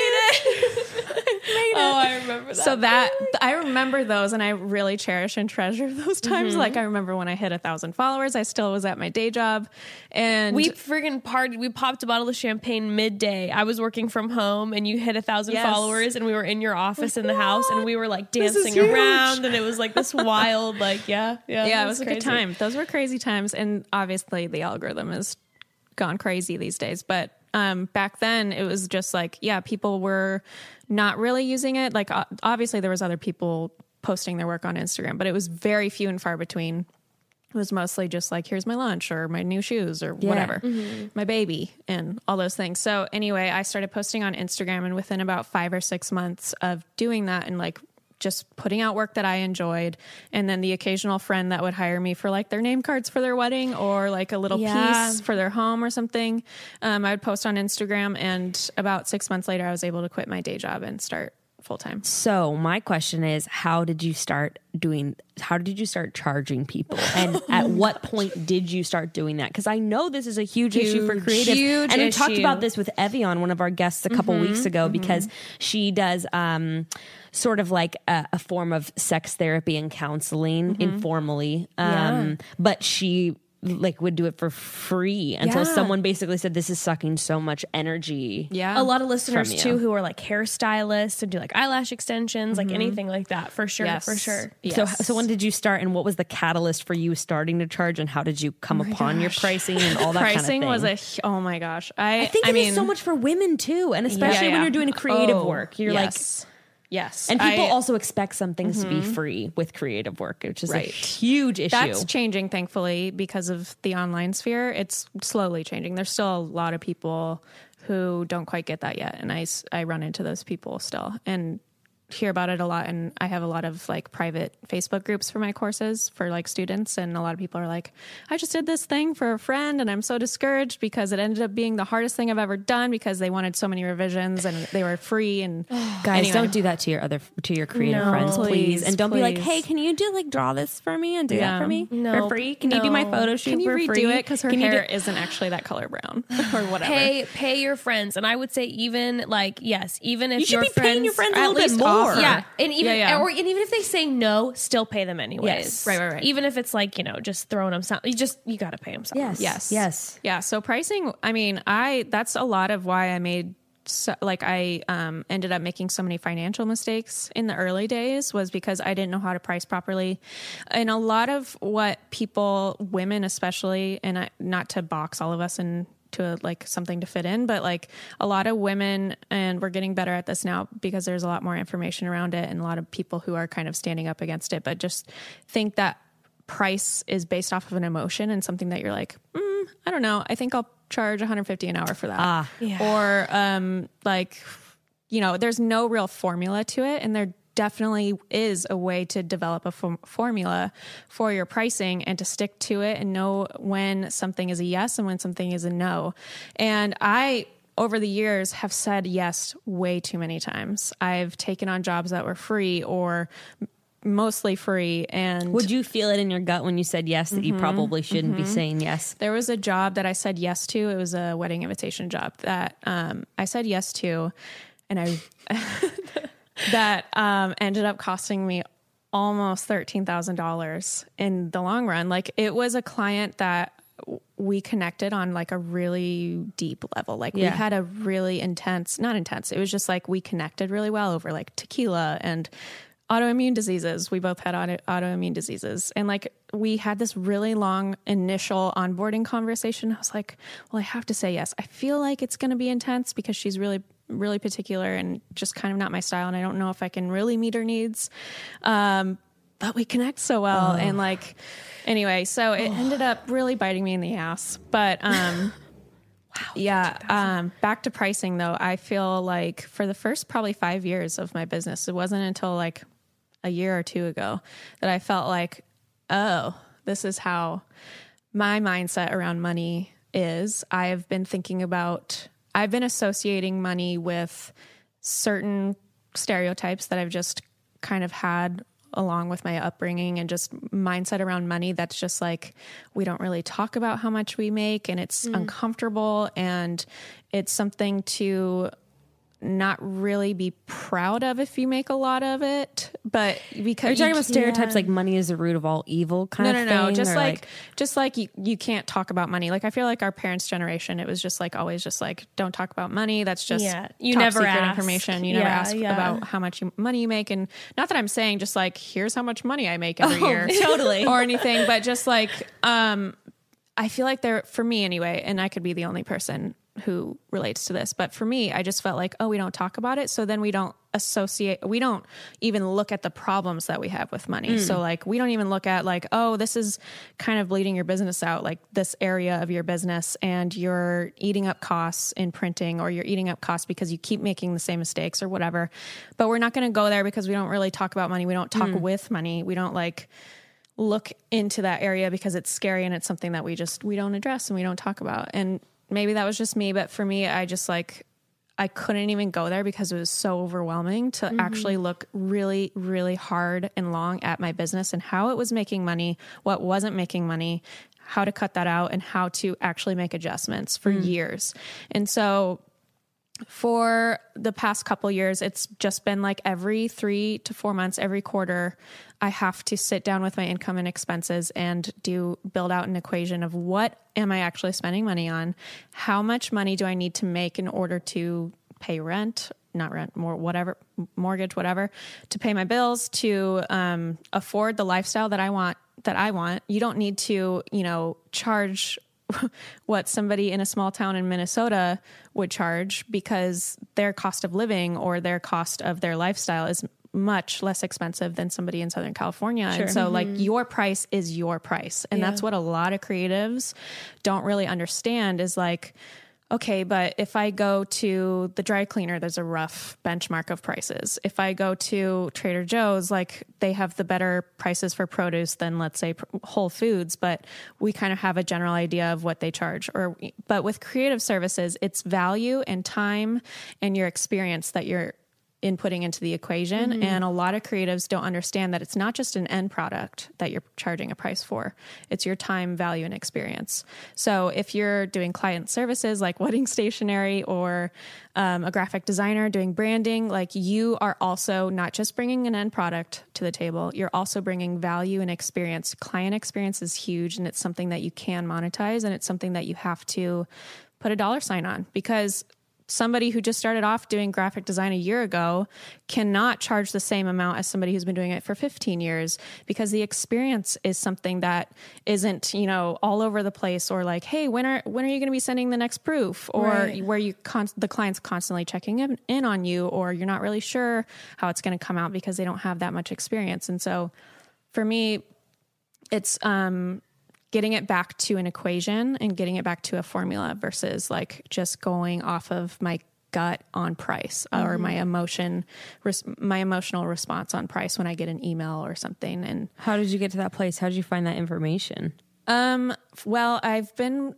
it. Oh, I remember that. So that I remember those, and I really cherish and treasure those times. Mm-hmm. Like I remember when I hit a thousand followers, I still was at my day job, and we friggin' partied. We popped a bottle of champagne midday. I was working from home, and you hit a thousand Yes. followers, and we were in your office in the house, and we were like This is dancing huge. around, and it was like this wild, like yeah, yeah, yeah, it was a crazy. good time. Those were crazy times, and obviously the algorithm has gone crazy these days. But um, back then, it was just like, yeah, people were not really using it. Like o- obviously, there was other people posting their work on Instagram, but it was very few and far between. It was mostly just like, here's my lunch or my new shoes or Yeah. whatever, my baby and all those things. So anyway, I started posting on Instagram, and within about five or six months of doing that and like just putting out work that I enjoyed, and then the occasional friend that would hire me for like their name cards for their wedding or like a little Yeah. piece for their home or something, um, I would post on Instagram. And about six months later, I was able to quit my day job and start full time. So my question is, how did you start doing, how did you start charging people? And at what point did you start doing that? Because I know this is a huge, issue for Huge, creatives. huge and we talked issue. about this with Evian, one of our guests a couple weeks ago, because she does um, sort of like a, a form of sex therapy and counseling informally. Um, But she like would do it for free until Yeah. someone basically said, this is sucking so much energy. Yeah. A lot of listeners you. too who are like hairstylists and do like eyelash extensions, like anything like that, for sure, Yes. for sure. So, Yes. so when did you start, and what was the catalyst for you starting to charge, and how did you come upon your pricing and all that Pricing kind of was thing? a, hu- oh my gosh. I, I think I it is mean, so much for women too, and especially Yeah, when yeah. you're doing creative Oh, work. You're yes. Yes. like, and people I- also expect some things to be free with creative work, which is a Right. huge issue. That's changing, thankfully, because of the online sphere. It's slowly changing. There's still a lot of people who don't quite get that yet. And I, s- I run into those people still and hear about it a lot. And I have a lot of like private Facebook groups for my courses for like students. And a lot of people are like, I just did this thing for a friend and I'm so discouraged because it ended up being the hardest thing I've ever done because they wanted so many revisions and they were free. And Guys, anyway. don't do that to your other to your creative No, friends, please. please, And don't be like, please. "Hey, can you do like draw this for me and do Yeah. that for me No, for free? Can you do my no. photo shoot Can you for redo free? it? Because her Can you do- hair isn't actually that color brown or whatever. Pay pay your friends, and I would say even like yes, even if You should your be paying your friends a at little bit least more. offer- yeah, and even Yeah, yeah. or and even if they say no, still pay them anyways. Yes. Right, right, right. Even if it's like you know just throwing them something, you just you got to pay them something. Yes, Yes. yes. Yeah. So pricing, I mean, I, that's a lot of why I made, so, like I um, ended up making so many financial mistakes in the early days was because I didn't know how to price properly. And a lot of what people, women especially, and I, not to box all of us in to like something to fit in, but like a lot of women, and we're getting better at this now because there's a lot more information around it and a lot of people who are kind of standing up against it, but just think that price is based off of an emotion and something that you're like, mm, I don't know. I think I'll charge one hundred fifty an hour for that. Ah. Yeah. Or, um, like, you know, there's no real formula to it. And there definitely is a way to develop a form- formula for your pricing and to stick to it and know when something is a yes and when something is a no. And I, over the years, have said yes way too many times. I've taken on jobs that were free or mostly free. And Would you feel it in your gut when you said yes that you probably shouldn't be saying yes? there was a job that I said yes to. It was a wedding invitation job that um, I said yes to, and I that um, ended up costing me almost thirteen thousand dollars in the long run. Like it was a client that we connected on like a really deep level. Like Yeah. we had a really intense, not intense. It was just like we connected really well over like tequila and autoimmune diseases. We both had auto, autoimmune diseases. And like we had this really long initial onboarding conversation. I was like, well, I have to say yes. I feel like it's going to be intense because she's really, really particular and just kind of not my style. And I don't know if I can really meet her needs. Um, but we connect so well. Oh. And like, anyway, so it oh. ended up really biting me in the ass. But, um, wow, yeah, um, back to pricing though. I feel like for the first probably five years of my business, it wasn't until like a year or two ago that I felt like, oh, this is how my mindset around money is. I've been thinking about, I've been associating money with certain stereotypes that I've just kind of had along with my upbringing and just mindset around money. That's just like, we don't really talk about how much we make and it's mm. uncomfortable and it's something to not really be proud of if you make a lot of it, but because are you talking about stereotypes yeah. like money is the root of all evil kind no, of no, thing? No, just like, like, just like you, you can't talk about money. Like I feel like our parents' generation, it was just like always just like, don't talk about money. That's just yeah. you top never secret ask. information. You never yeah, ask yeah. about how much you, money you make. And not that I'm saying just like, here's how much money I make every oh, year totally or anything, but just like, um, I feel like there, for me anyway, and I could be the only person who relates to this, but for me, I just felt like, oh, we don't talk about it. So then we don't associate, we don't even look at the problems that we have with money. Mm. So like, we don't even look at like, oh, this is kind of bleeding your business out, like this area of your business and you're eating up costs in printing or you're eating up costs because you keep making the same mistakes or whatever. But we're not going to go there because we don't really talk about money. We don't talk mm. with money. We don't like look into that area because it's scary and it's something that we just, we don't address and we don't talk about. And maybe that was just me, but for me, I just like, I couldn't even go there because it was so overwhelming to mm-hmm. actually look really, really hard and long at my business and how it was making money, what wasn't making money, how to cut that out and how to actually make adjustments for mm. years. And so for the past couple years, it's just been like every three to four months, every quarter, I have to sit down with my income and expenses and do build out an equation of what am I actually spending money on? How much money do I need to make in order to pay rent, not rent, more, whatever, mortgage, whatever, to pay my bills, to um, afford the lifestyle that I want, that I want. You don't need to, you know, charge what somebody in a small town in Minnesota would charge because their cost of living or their cost of their lifestyle is much less expensive than somebody in Southern California. Sure. And so mm-hmm. like your price is your price. And yeah. that's what a lot of creatives don't really understand is like, okay, but if I go to the dry cleaner, there's a rough benchmark of prices. If I go to Trader Joe's, like they have the better prices for produce than let's say Whole Foods, but we kind of have a general idea of what they charge. Or, but with creative services, it's value and time and your experience that you're inputting into the equation. Mm-hmm. And a lot of creatives don't understand that it's not just an end product that you're charging a price for. It's your time, value, and experience. So if you're doing client services like wedding stationery or um, a graphic designer doing branding, like you are also not just bringing an end product to the table, you're also bringing value and experience. Client experience is huge and it's something that you can monetize and it's something that you have to put a dollar sign on because somebody who just started off doing graphic design a year ago cannot charge the same amount as somebody who's been doing it for fifteen years because the experience is something that isn't, you know, all over the place or like, hey, when are, when are you going to be sending the next proof or right. where you, con- the client's constantly checking in, in on you or you're not really sure how it's going to come out because they don't have that much experience. And so for me, it's, um, getting it back to an equation and getting it back to a formula versus like just going off of my gut on price mm-hmm. or my emotion, res- my emotional response on price when I get an email or something. And how did you get to that place? How did you find that information? Um, well, I've been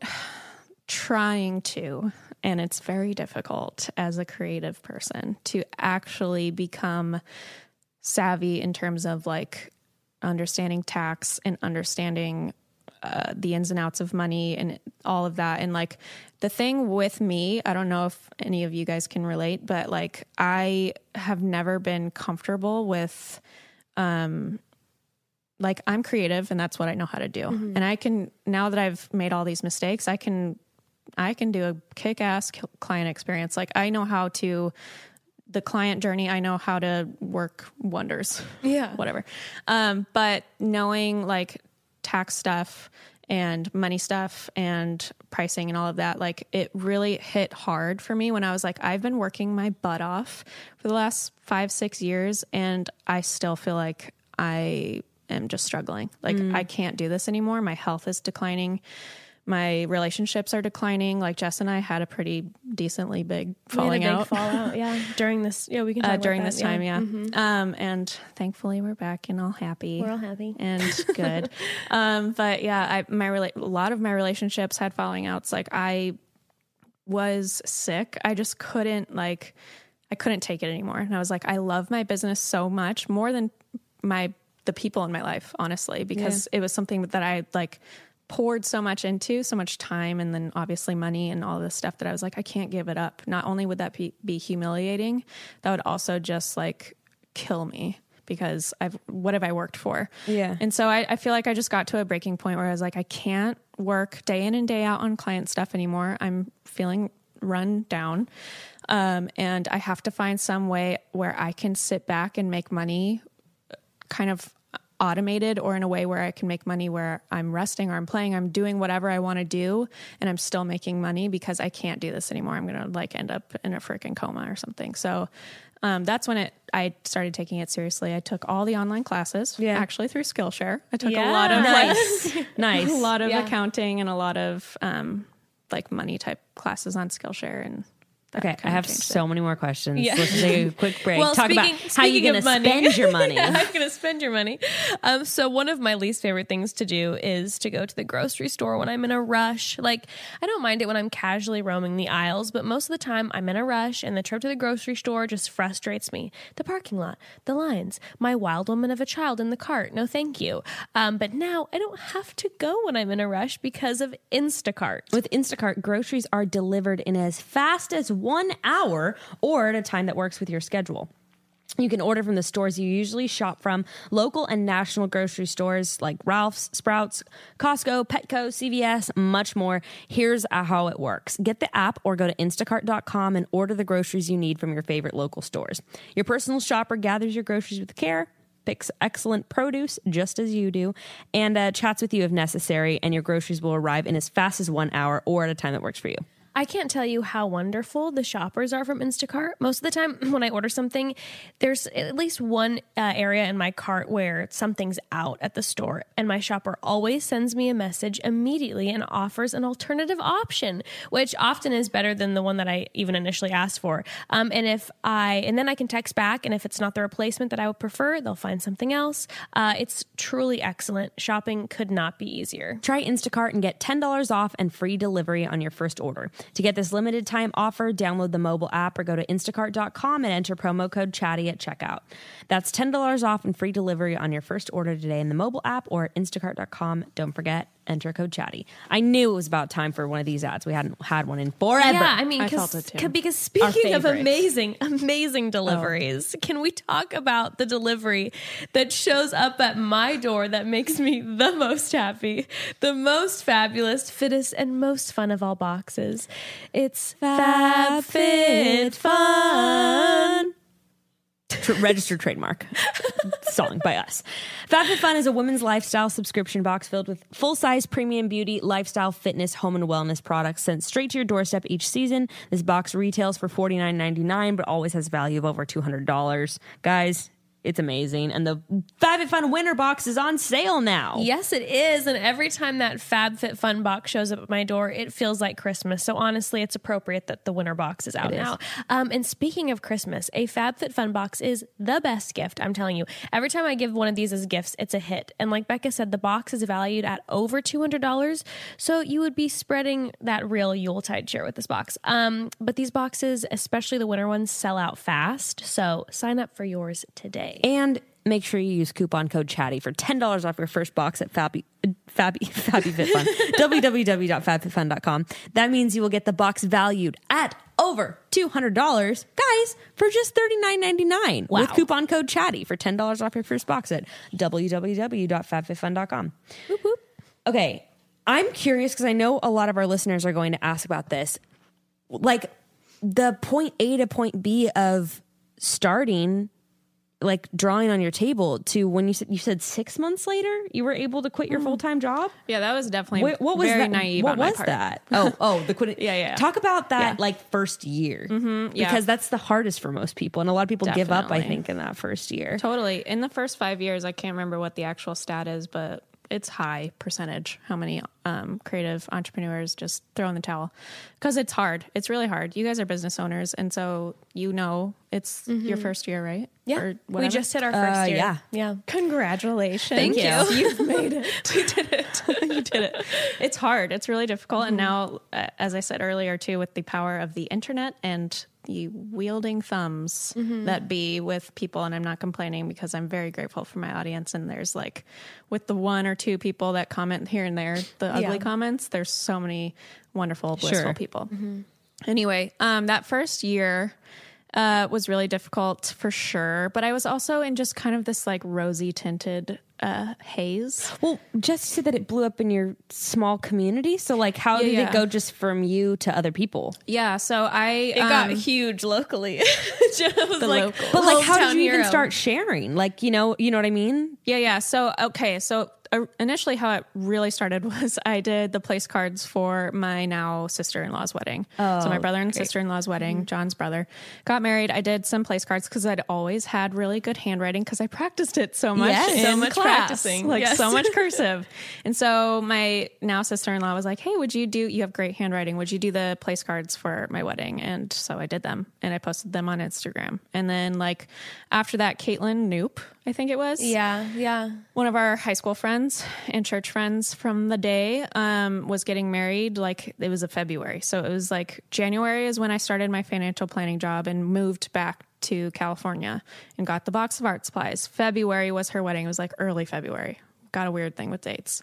trying to, and it's very difficult as a creative person to actually become savvy in terms of like understanding tax and understanding Uh, the ins and outs of money and all of that. And like the thing with me, I don't know if any of you guys can relate, but like I have never been comfortable with um, like I'm creative and that's what I know how to do. Mm-hmm. And I can, now that I've made all these mistakes, I can, I can do a kick-ass client experience. Like I know how to, the client journey, I know how to work wonders. Yeah. Whatever. Um, but knowing like tax stuff and money stuff and pricing and all of that, like it really hit hard for me when I was like, I've been working my butt off for the last five, six years. And I still feel like I am just struggling. Like mm. I can't do this anymore. My health is declining. My relationships are declining. Like Jess and I had a pretty decently big falling we had a big out. fallout, yeah. During this, yeah, we can talk uh, about during that, this time, yeah. yeah. Mm-hmm. Um, and thankfully we're back and all happy. We're all happy and good. um, but yeah, I my rela- a lot of my relationships had falling outs. Like I was sick. I just couldn't like, I couldn't take it anymore. And I was like, I love my business so much more than my the people in my life, honestly, because yeah. it was something that I like. poured so much into, so much time, and then obviously money and all this stuff that I was like, I can't give it up. Not only would that be, be humiliating, that would also just like kill me because I've, what have I worked for? Yeah. And so I, I feel like I just got to a breaking point where I was like, I can't work day in and day out on client stuff anymore. I'm feeling run down. Um, and I have to find some way where I can sit back and make money kind of automated or in a way where I can make money where I'm resting or I'm playing, I'm doing whatever I want to do and I'm still making money because I can't do this anymore. I'm going to like end up in a freaking coma or something. So um, that's when it, I started taking it seriously. I took all the online classes yeah. actually through Skillshare. I took yeah. a lot of nice, like, nice, a lot of yeah. accounting and a lot of um, like money type classes on Skillshare. And that okay, I have so it. many more questions. Yeah. Let's take a quick break. Well, Talk speaking, about how you're going to money, spend your money. yeah, how you're going to spend your money. Um, so one of my least favorite things to do is to go to the grocery store when I'm in a rush. Like, I don't mind it when I'm casually roaming the aisles, but most of the time I'm in a rush and the trip to the grocery store just frustrates me. The parking lot, the lines, my wild woman of a child in the cart. No, thank you. Um, but now I don't have to go when I'm in a rush because of Instacart. With Instacart, groceries are delivered in as fast as one hour or at a time that works with your schedule. You can order from the stores you usually shop from, local and national grocery stores like Ralph's, Sprouts, Costco, Petco, C V S, much more. Here's how it works. Get the app or go to instacart dot com and order the groceries you need from your favorite local stores. Your personal shopper gathers your groceries with care, picks excellent produce just as you do, and uh, chats with you if necessary, and your groceries will arrive in as fast as one hour or at a time that works for you. I can't tell you how wonderful the shoppers are from Instacart. Most of the time when I order something, there's at least one uh, area in my cart where something's out at the store, and my shopper always sends me a message immediately and offers an alternative option, which often is better than the one that I even initially asked for. Um, and if I, and then I can text back, and if it's not the replacement that I would prefer, they'll find something else. Uh, it's truly excellent. Shopping could not be easier. Try Instacart and get ten dollars off and free delivery on your first order. To get this limited time offer, download the mobile app or go to instacart dot com and enter promo code chatty at checkout. That's ten dollars off and free delivery on your first order today in the mobile app or at instacart dot com. Don't forget, enter code chatty. I knew it was about time for one of these ads. We hadn't had one in forever. Yeah, I mean, I felt it too. Because speaking of favorites. amazing, amazing deliveries, oh. can we talk about the delivery that shows up at my door that makes me the most happy, the most fabulous, fittest, and most fun of all boxes? It's FabFitFun. Tr- registered trademark song by us. FabFitFun is a women's lifestyle subscription box filled with full-size premium beauty, lifestyle, fitness, home, and wellness products sent straight to your doorstep each season. This box retails for forty-nine ninety-nine, but always has value of over two hundred dollars. Guys, it's amazing. And the FabFitFun winter box is on sale now. Yes, it is. And every time that FabFitFun box shows up at my door, it feels like Christmas. So honestly, it's appropriate that the winter box is out It is. now. Um, and speaking of Christmas, a FabFitFun box is the best gift. I'm telling you, every time I give one of these as gifts, it's a hit. And like Becca said, the box is valued at over two hundred dollars. So you would be spreading that real Yuletide cheer with this box. Um, but these boxes, especially the winter ones, sell out fast. So sign up for yours today. And make sure you use coupon code chatty for ten dollars off your first box at Fabi, Fabi, FabFitFun, w w w dot fab fit fun dot com. That means you will get the box valued at over two hundred dollars, guys, for just thirty-nine ninety-nine Wow. with coupon code chatty for ten dollars off your first box at w w w dot fab fit fun dot com. Whoop, whoop. Okay, I'm curious because I know a lot of our listeners are going to ask about this. Like the point A to point B of starting, like drawing on your table to when you said you said six months later you were able to quit your full time job. Yeah, that was definitely What, what was very that? naive What on my was part. that? Oh, oh, the quitting. Yeah, yeah. Talk about that Yeah. like first year, mm-hmm, yeah. because that's the hardest for most people, and a lot of people give up. I Definitely. think in that first year. Totally. In the first five years, I can't remember what the actual stat is, but it's high percentage how many um, creative entrepreneurs just throw in the towel because it's hard. It's really hard. You guys are business owners, and so you know it's your first year, right? Yeah. Or We whatever. just hit our first Uh, year. yeah. Yeah. Congratulations. Thank you. You've made it. We did it. You did it. It's hard. It's really difficult. And now, uh, as I said earlier, too, with the power of the internet and the wielding thumbs that be with people, and I'm not complaining because I'm very grateful for my audience. And there's like, with the one or two people that comment here and there, the ugly Yeah. comments, there's so many wonderful, blissful Sure. people. Anyway, um, that first year uh, was really difficult for sure, but I was also in just kind of this like rosy tinted uh, haze. Well, Jess said that it blew up in your small community. So, like, how Yeah, did yeah. it go just from you to other people? Yeah, so I It got um, huge locally. Jenna was The like, local. But like, how hometown did you even hero. start sharing? Like, you know, you know what I mean? Yeah, yeah. So, okay. So, uh, initially, how it really started was I did the place cards for my now sister in law's wedding. Oh, so, my brother and sister in law's wedding, John's brother, got married. I did some place cards because I'd always had really good handwriting because I practiced it so much. Yes, in so much class. practicing. Like, Yes. so much cursive. And so, my now sister in law was like, hey, would you do, you have great handwriting. Would you do the place cards for my wedding? And so, I did them and I posted them on Instagram. And then, like, after that, Caitlin Noop, I think it was. Yeah, yeah. One of our high school friends and church friends from the day um, was getting married. Like it was a February. So it was like January is when I started my financial planning job and moved back to California and got the box of art supplies. February was her wedding. It was like early February. Got a weird thing with dates.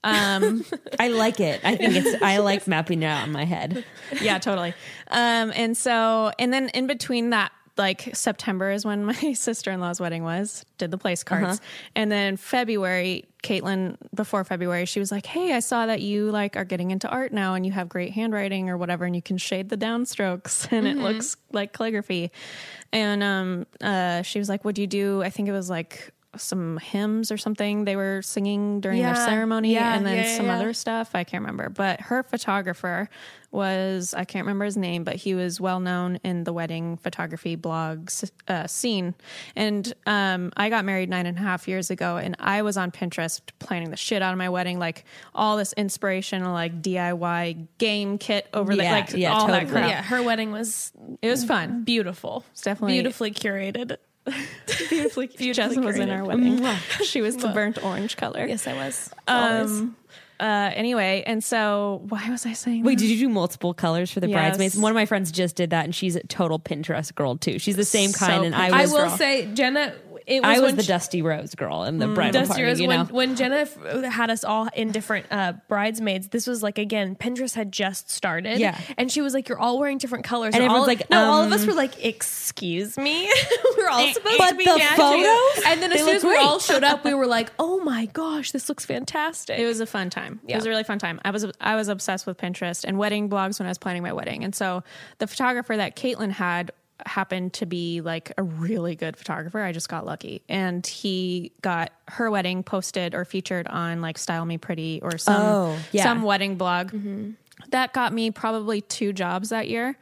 Um, I like it. I think it's, I like mapping it out in my head. yeah, totally. Um, and so, and then in between that, like September is when my sister-in-law's wedding was, did the place cards. And then February, Caitlin, before February, she was like, hey, I saw that you like are getting into art now and you have great handwriting or whatever, and you can shade the downstrokes and it looks like calligraphy. And um, uh, she was like, what'd you do? I think it was like some hymns or something they were singing during their Yeah. ceremony, Yeah, and then yeah, yeah, some yeah. other stuff. I can't remember, but her photographer was, I can't remember his name, but he was well known in the wedding photography blogs uh, scene. And um, I got married nine and a half years ago, and I was on Pinterest planning the shit out of my wedding, like all this inspirational, like D I Y game kit over there, Yeah, like yeah, all that totally. crap. Yeah, her wedding was It was fun. beautiful. It's definitely beautifully curated. beautifully. Beautifully Jess was in curated. our wedding. She was the burnt orange color. Yes, I was. Always. Um, uh, anyway, and so why was I saying Wait, that? did you do multiple colors for the Yes. bridesmaids? One of my friends just did that, and she's a total Pinterest girl too. She's the same So kind, and I I was, will girl. say, Jenna. It was I was when the she- Dusty Rose girl in the bridal Dusty party. Rose, You when, know, when Jenna f- had us all in different uh, bridesmaids, this was like, again, Pinterest had just started. Yeah. And she was like, you're all wearing different colors. And all, everyone's like, no, all of um, us were like, excuse me? we were all supposed but to be the matching. photos, And then as they soon look as we great. all showed up, we were like, oh my gosh, this looks fantastic. It was a fun time. It Yeah. was a really fun time. I was I was obsessed with Pinterest and wedding blogs when I was planning my wedding. And so the photographer that Caitlin had happened to be like a really good photographer. I just got lucky. And he got her wedding posted or featured on like Style Me Pretty or some Oh, yeah. some wedding blog. That got me probably two jobs that year.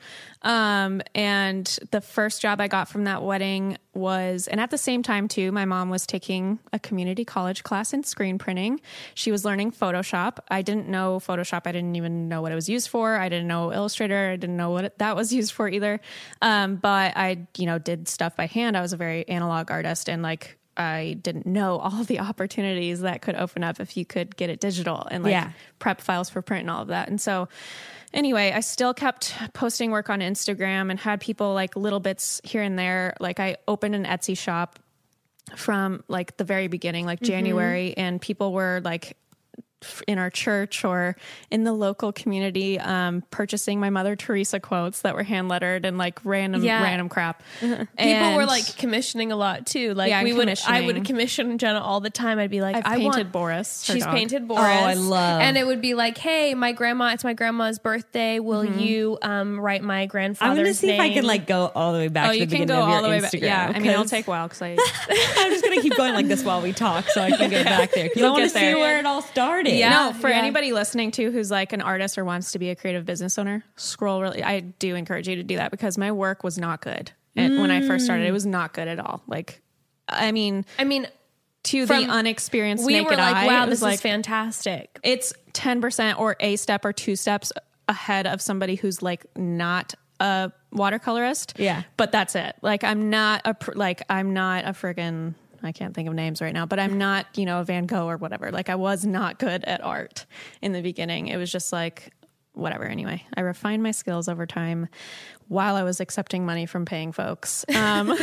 Um, and the first job I got from that wedding was, and at the same time too, my mom was taking a community college class in screen printing. She was learning Photoshop. I didn't know Photoshop. I didn't even know what it was used for. I didn't know Illustrator. I didn't know what it, that was used for either. Um, but I, you know, did stuff by hand. I was a very analog artist, and like, I didn't know all of the opportunities that could open up if you could get it digital and like Yeah. prep files for print and all of that. And so anyway, I still kept posting work on Instagram and had people like little bits here and there. Like I opened an Etsy shop from like the very beginning, like January, and people were like in our church or in the local community, um, purchasing my Mother Teresa quotes that were hand lettered and like random, Yeah. random crap. People And were like commissioning a lot too. Like Yeah, we would, I commissioning. would commission Jenna all the time. I'd be like, I've I painted want Boris. her She's dog. painted Boris. Oh, I love- And it would be like, hey, my grandma, it's my grandma's birthday. Will you um, write my grandfather's I'm going to see name? if I can like go all the way back Oh, to you the can beginning go of your all the way back. Instagram. Yeah, I mean, it'll 'cause take a while because I. I'm just going to keep going like this while we talk so I can get back there. Because I You'll want to get see there. where it all started. Yeah. No, for yeah. anybody listening to who's like an artist or wants to be a creative business owner, scroll really. I do encourage you to do that because my work was not good. And when I first started, it was not good at all. Like, I mean, I mean, to from- the unexperienced we naked were like, eye, wow, it was this like, is fantastic. it's ten percent or a step or two steps ahead of somebody who's like not a watercolorist. Yeah. But that's it. Like, I'm not a, pr- like, I'm not a friggin', I can't think of names right now, but I'm not, you know, a Van Gogh or whatever. Like, I was not good at art in the beginning. It was just like, whatever. Anyway, I refined my skills over time while I was accepting money from paying folks. Um,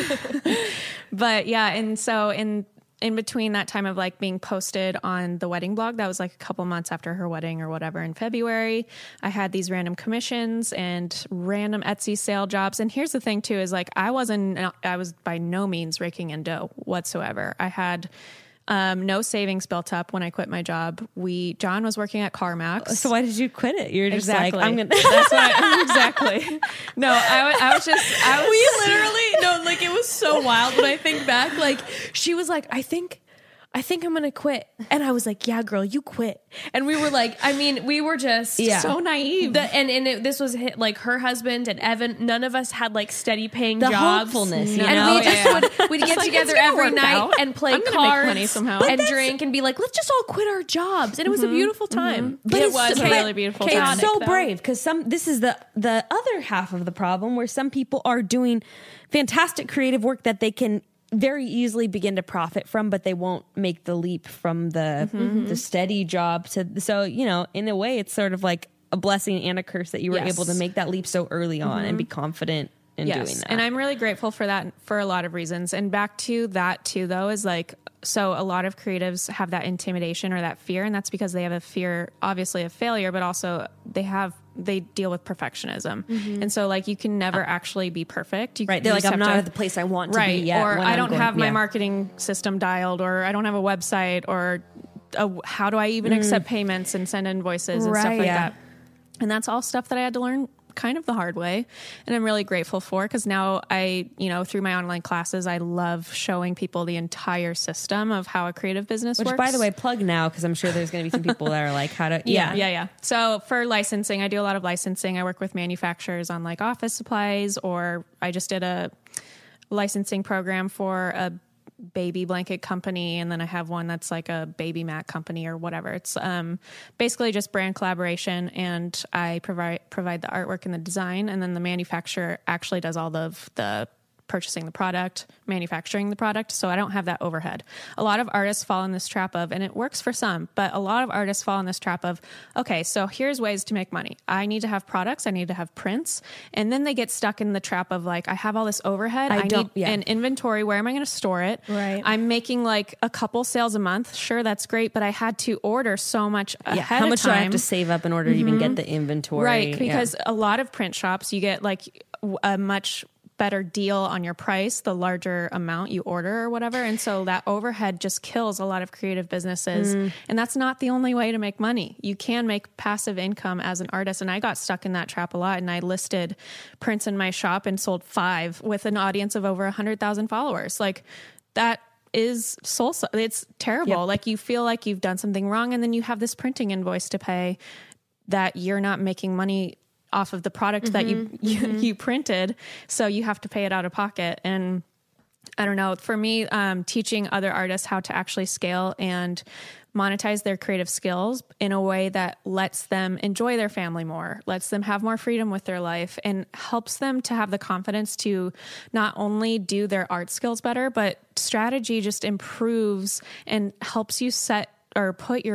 but yeah. And so in, in between that time of like being posted on the wedding blog, that was like a couple months after her wedding or whatever in February, I had these random commissions and random Etsy sale jobs. And here's the thing too, is like, I wasn't, I was by no means raking in dough whatsoever. I had um, no savings built up when I quit my job. We, John was working at CarMax. So why did you quit it? You're just Exactly. like, I'm going to. That's why exactly. No, I, wa- I was just, I was We literally, no, like it was so wild when I think back. Like she was like, I think, I think I'm going to quit. And I was like, yeah, girl, you quit. And we were like, I mean, we were just Yeah. so naive. The, and and it, this was hit, like her husband and Evan. None of us had like steady paying The jobs. hopefulness, you and know? we just Yeah, yeah. would we'd get like, together it's gonna every work night out. and play I'm gonna make cards money somehow. But and drink and be like, let's just all quit our jobs. And it was a beautiful time. But It it's was so- a but really beautiful it's time. so though. brave because some. This is the the other half of the problem where some people are doing fantastic creative work that they can very easily begin to profit from, but they won't make the leap from the the steady job to. So you know, in a way, it's sort of like a blessing and a curse that you were Yes. able to make that leap so early on and be confident in doing that. And I'm really grateful for that for a lot of reasons. And back to that too, though, is like, so a lot of creatives have that intimidation or that fear. And that's because they have a fear, obviously, of failure, but also they have, they deal with perfectionism. And so like, you can never actually be perfect. You, right? They're you like, just I'm have not to- at the place I want to right. be yet. Or when I I'm don't going- have my yeah. marketing system dialed, or I don't have a website, or a, how do I even accept payments and send invoices and stuff Right. like Yeah. that. And that's all stuff that I had to learn kind of the hard way. And I'm really grateful for, because now I, you know, through my online classes, I love showing people the entire system of how a creative business Which, works. by the way, plug now because I'm sure there's going to be some people that are like, how to, yeah, Yeah, yeah. So for licensing, I do a lot of licensing. I work with manufacturers on like office supplies, or I just did a licensing program for a baby blanket company, and then I have one that's like a baby mat company or whatever. It's um basically just brand collaboration, and I provide provide the artwork and the design, and then the manufacturer actually does all of the purchasing the product, manufacturing the product. So I don't have that overhead. A lot of artists fall in this trap of, and it works for some, but a lot of artists fall in this trap of, okay, so here's ways to make money. I need to have products. I need to have prints. And then they get stuck in the trap of like, I have all this overhead. I I, don't- need yeah. an inventory. Where am I going to store it? Right. I'm making like a couple sales a month. Sure, that's great. But I had to order so much ahead Yeah, how of much do I have time. to save up in order to even get the inventory? Right, Yeah. because a lot of print shops, you get like w- a much better deal on your price the larger amount you order or whatever. And so that overhead just kills a lot of creative businesses. Mm. And that's not the only way to make money. You can make passive income as an artist. And I got stuck in that trap a lot. And I listed prints in my shop and sold five with an audience of over one hundred thousand followers. Like that is soul, it's terrible. Yep. Like you feel like you've done something wrong, and then you have this printing invoice to pay that you're not making money off of the product that you, you you printed, so you have to pay it out of pocket. And I don't know, for me, um, teaching other artists how to actually scale and monetize their creative skills in a way that lets them enjoy their family more, lets them have more freedom with their life, and helps them to have the confidence to not only do their art skills better, but strategy just improves and helps you set or put your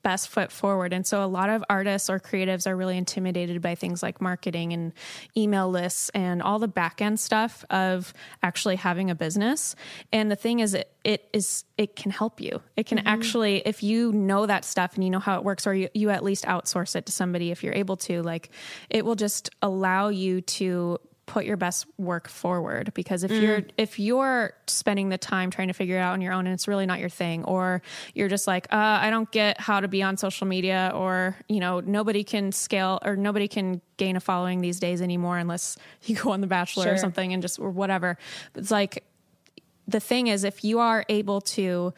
best foot forward. And so a lot of artists or creatives are really intimidated by things like marketing and email lists and all the back end stuff of actually having a business. And the thing is, it, it is, it can help you. It can mm-hmm. actually, if you know that stuff and you know how it works, or you, you at least outsource it to somebody, if you're able to, like, it will just allow you to put your best work forward. Because if mm. you're, if you're spending the time trying to figure it out on your own and it's really not your thing, or you're just like, uh, I don't get how to be on social media, or, you know, nobody can scale or nobody can gain a following these days anymore unless you go on The Bachelor sure. or something and just, or whatever. It's like, the thing is, if you are able to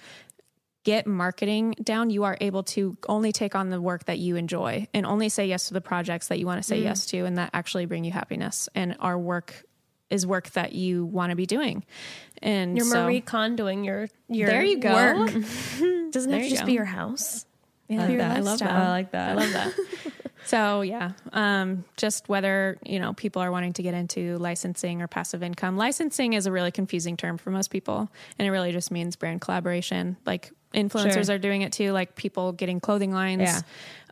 get marketing down, you are able to only take on the work that you enjoy and only say yes to the projects that you want to say mm. yes to and that actually bring you happiness. And our work is work that you want to be doing. And you're so, Marie Kondoing your, your there you go. work. Doesn't there it just go. be your house? Yeah, your I love that. I like that. I love that. So yeah, um, just whether, you know, people are wanting to get into licensing or passive income. Licensing is a really confusing term for most people, and it really just means brand collaboration. Like influencers Sure. are doing it too, like people getting clothing lines, Yeah.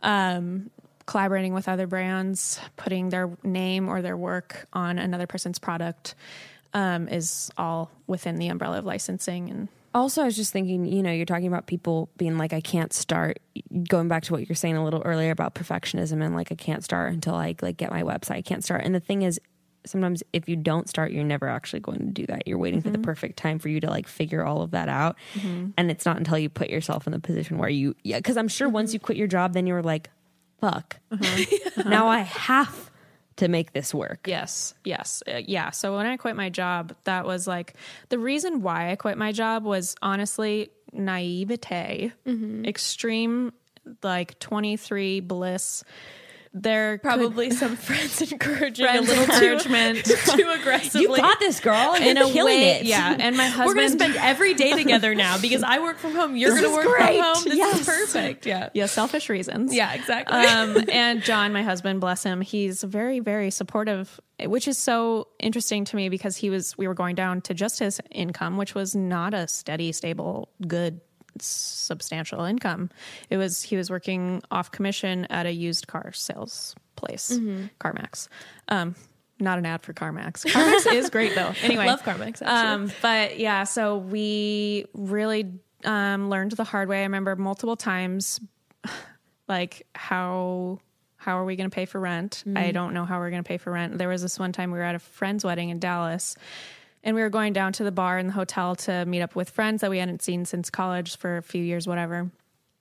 um, collaborating with other brands, putting their name or their work on another person's product, um, is all within the umbrella of licensing. And Also, I was just thinking, you know, you're talking about people being like, I can't start, going back to what you were saying a little earlier about perfectionism and like, I can't start until I like get my website. I can't start. And the thing is, sometimes if you don't start, you're never actually going to do that. You're waiting mm-hmm. for the perfect time for you to like figure all of that out. Mm-hmm. And it's not until you put yourself in the position where you, yeah, because I'm sure mm-hmm. once you quit your job, then you're like, fuck, uh-huh. now I have to make this work. Yes. Yes. Uh, yeah. So when I quit my job, that was like, the reason why I quit my job was honestly naivete, mm-hmm. extreme, like twenty-three bliss. There probably could, some friends encouraging friends a little encouragement too, too aggressively. You got this, girl. You're in a killing way, it. yeah. And my husband, we're going to spend every day together now because I work from home. You're going to work great. from home. This Yes. is perfect. Yeah. yeah, selfish reasons. Yeah, exactly. Um, and John, my husband, bless him, he's very, very supportive, which is so interesting to me because he was, we were going down to just his income, which was not a steady, stable, good, substantial income. It was, he was working off commission at a used car sales place, mm-hmm. CarMax. Um, not an ad for CarMax. CarMax is great though. Anyway, love CarMax. Actually. Um, but yeah, so we really um, learned the hard way. I remember multiple times, like how how are we going to pay for rent? Mm-hmm. I don't know how we're going to pay for rent. There was this one time we were at a friend's wedding in Dallas, and we were going down to the bar in the hotel to meet up with friends that we hadn't seen since college for a few years, whatever.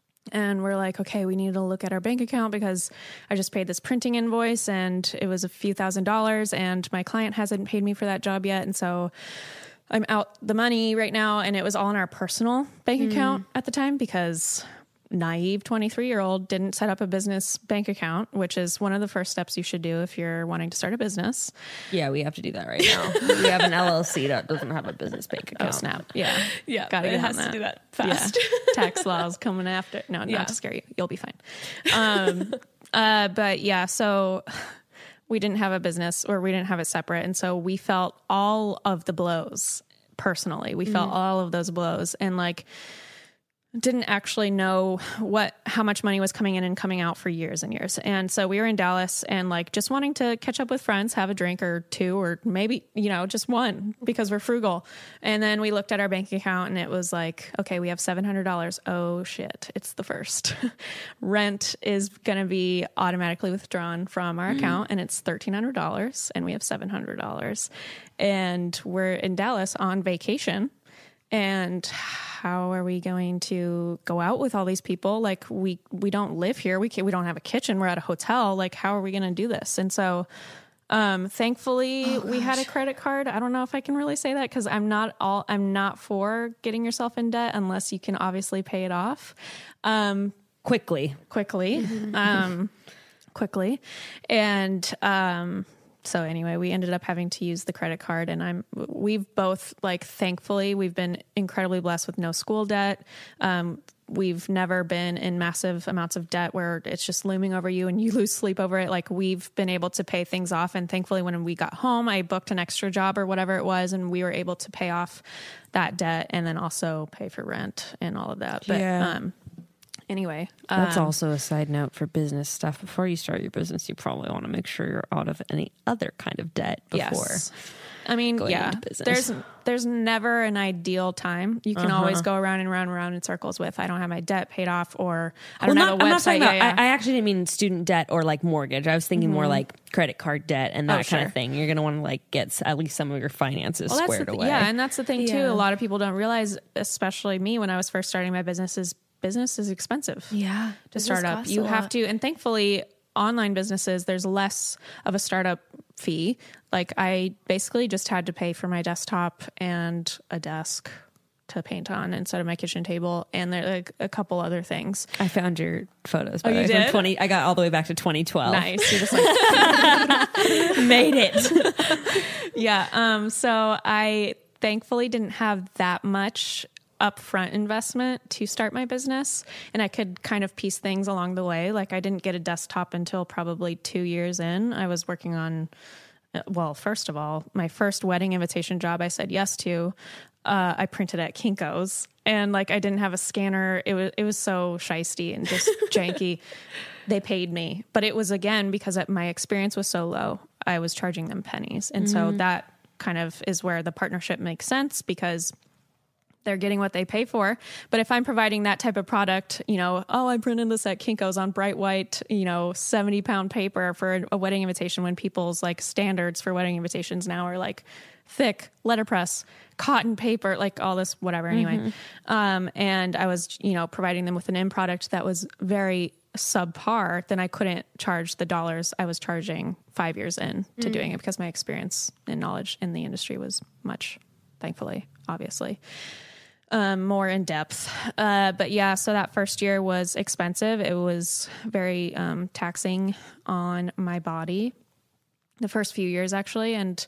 And we're like, okay, we need to look at our bank account because I just paid this printing invoice and it was a few thousand dollars and my client hasn't paid me for that job yet. And so I'm out the money right now. And it was all in our personal bank mm. account at the time because naive twenty-three year old didn't set up a business bank account, which is one of the first steps you should do if you're wanting to start a business. Yeah, we have to do that right now. We have an L L C that doesn't have a business bank account. Oh, snap. Yeah. Yeah. Gotta get it has on that. to do that fast. Yeah. Tax laws coming after. No, Yeah. not to scare you. You'll be fine. Um, uh, but yeah, so we didn't have a business or we didn't have it separate. And so we felt all of the blows personally. We felt mm. all of those blows and like, didn't actually know what, how much money was coming in and coming out for years and years. And so we were in Dallas and like just wanting to catch up with friends, have a drink or two, or maybe, you know, just one because we're frugal. And then we looked at our bank account and it was like, okay, we have seven hundred dollars. Oh shit. It's the first. Rent is going to be automatically withdrawn from our mm. account and it's thirteen hundred dollars and we have seven hundred dollars and we're in Dallas on vacation. And how are we going to go out with all these people? Like we, we don't live here. We can't, we don't have a kitchen. We're at a hotel. Like, how are we going to do this? And so, um, thankfully oh, we had a credit card. I don't know if I can really say that cause I'm not all, I'm not for getting yourself in debt unless you can obviously pay it off. Um, quickly, quickly, um, quickly. And, um, so anyway, we ended up having to use the credit card and I'm, we've both like, thankfully we've been incredibly blessed with no school debt. Um, we've never been in massive amounts of debt where it's just looming over you and you lose sleep over it. Like we've been able to pay things off. And thankfully when we got home, I booked an extra job or whatever it was. And we were able to pay off that debt and then also pay for rent and all of that. But, yeah. um, anyway, That's um, also a side note for business stuff. Before you start your business, you probably want to make sure you're out of any other kind of debt before. yes. I mean, going yeah, into business. there's there's never an ideal time. You can Uh-huh. always go around and round and round in circles with, I don't have my debt paid off, or I Well, don't not, have a I'm not website. talking about, yeah, yeah. I, I actually didn't mean student debt or like mortgage. I was thinking more like credit card debt and that Oh, kind sure. of thing. You're going to want to like get s- at least some of your finances Well, that's squared the th- away. Yeah, and that's the thing too. Yeah. A lot of people don't realize, especially me when I was first starting my business, is business is expensive. Yeah. To start up, you have to, and thankfully, online businesses, there's less of a startup fee. Like I basically just had to pay for my desktop and a desk to paint on instead of my kitchen table, and there like a couple other things. I found your photos. By Oh, the you way, from did? twenty. I got all the way back to twenty twelve. Nice. You're just like, Made it. yeah. Um, so I thankfully didn't have that much upfront investment to start my business, and I could kind of piece things along the way. Like I didn't get a desktop until probably two years in. I was working on, well, first of all, my first wedding invitation job I said yes to. Uh, I printed at Kinko's, and like I didn't have a scanner. It was it was so shisty and just janky. They paid me, but it was again because my experience was so low. I was charging them pennies, and so that kind of is where the partnership makes sense because they're getting what they pay for. But if I'm providing that type of product, you know, oh, I printed this at Kinko's on bright white, you know, seventy pound paper for a wedding invitation, when people's like standards for wedding invitations now are like thick letterpress, cotton paper, like all this, whatever. Anyway. Mm-hmm. Um, and I was, you know, providing them with an end product that was very subpar, then I couldn't charge the dollars I was charging five years in to mm. doing it, because my experience and knowledge in the industry was much, thankfully, obviously. Um, more in depth. Uh, but yeah, so that first year was expensive. It was very um, taxing on my body, the first few years actually. And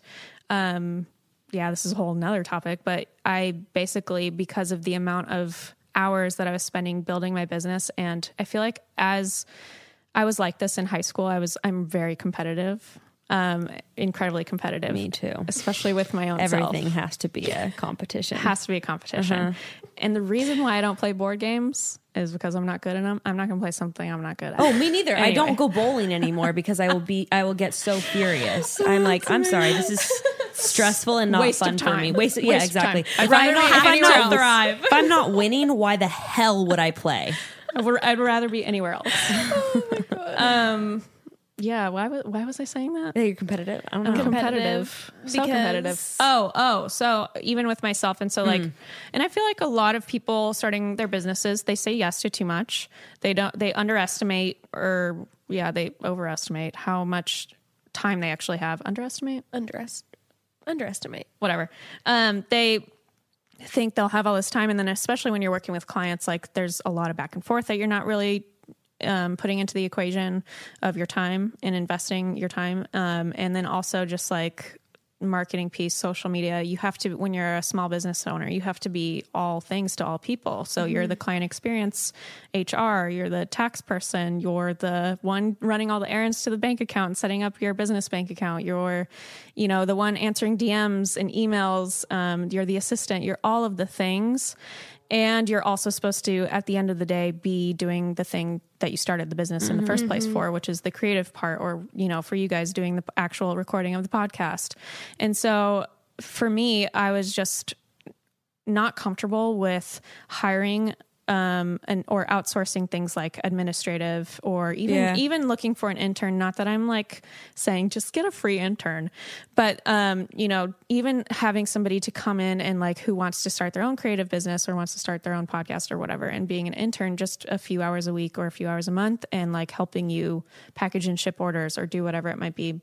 um, yeah, this is a whole nother topic, but I basically, because of the amount of hours that I was spending building my business, and I feel like as I was like this in high school, I was, I'm very competitive. Um, incredibly competitive. Me too. Especially with my own Everything self. has to be a competition. It has to be a competition. Uh-huh. And the reason why I don't play board games is because I'm not good at them. I'm not going to play something I'm not good at. Oh, me neither. Anyway. I don't go bowling anymore because I will be, I will get so furious. I'm like, I'm sorry, this is stressful and not Waste fun of for time. me. Waste, Waste yeah, of exactly. time. I'd If rather I'm not, be if I'm anywhere not else. thrive, if I'm not winning, why the hell would I play? I'd rather be anywhere else. Oh my God. Um, yeah. Why was, why was I saying that? Yeah, you're competitive. I don't know. I'm competitive. So competitive. Oh, oh. So even with myself. And so like, mm. and I feel like a lot of people starting their businesses, they say yes to too much. They don't, they underestimate or yeah, they overestimate how much time they actually have. Underestimate? Underest- underestimate. Whatever. Um, they think they'll have all this time. And then especially when you're working with clients, like there's a lot of back and forth that you're not really Um, putting into the equation of your time and investing your time. Um, and then also just like marketing piece, social media, you have to, when you're a small business owner, you have to be all things to all people. So mm-hmm. you're the client experience, H R, you're the tax person, you're the one running all the errands to the bank account and setting up your business bank account. You're, you know, the one answering D Ms and emails. Um, you're the assistant, you're all of the things. And you're also supposed to, at the end of the day, be doing the thing that you started the business in the first place for, which is the creative part, or, you know, for you guys doing the actual recording of the podcast. And so for me, I was just not comfortable with hiring um, and or outsourcing things like administrative, or even Yeah. even looking for an intern. Not that I'm like saying just get a free intern, but um, you know, even having somebody to come in and like who wants to start their own creative business or wants to start their own podcast or whatever, and being an intern just a few hours a week or a few hours a month, and like helping you package and ship orders or do whatever it might be.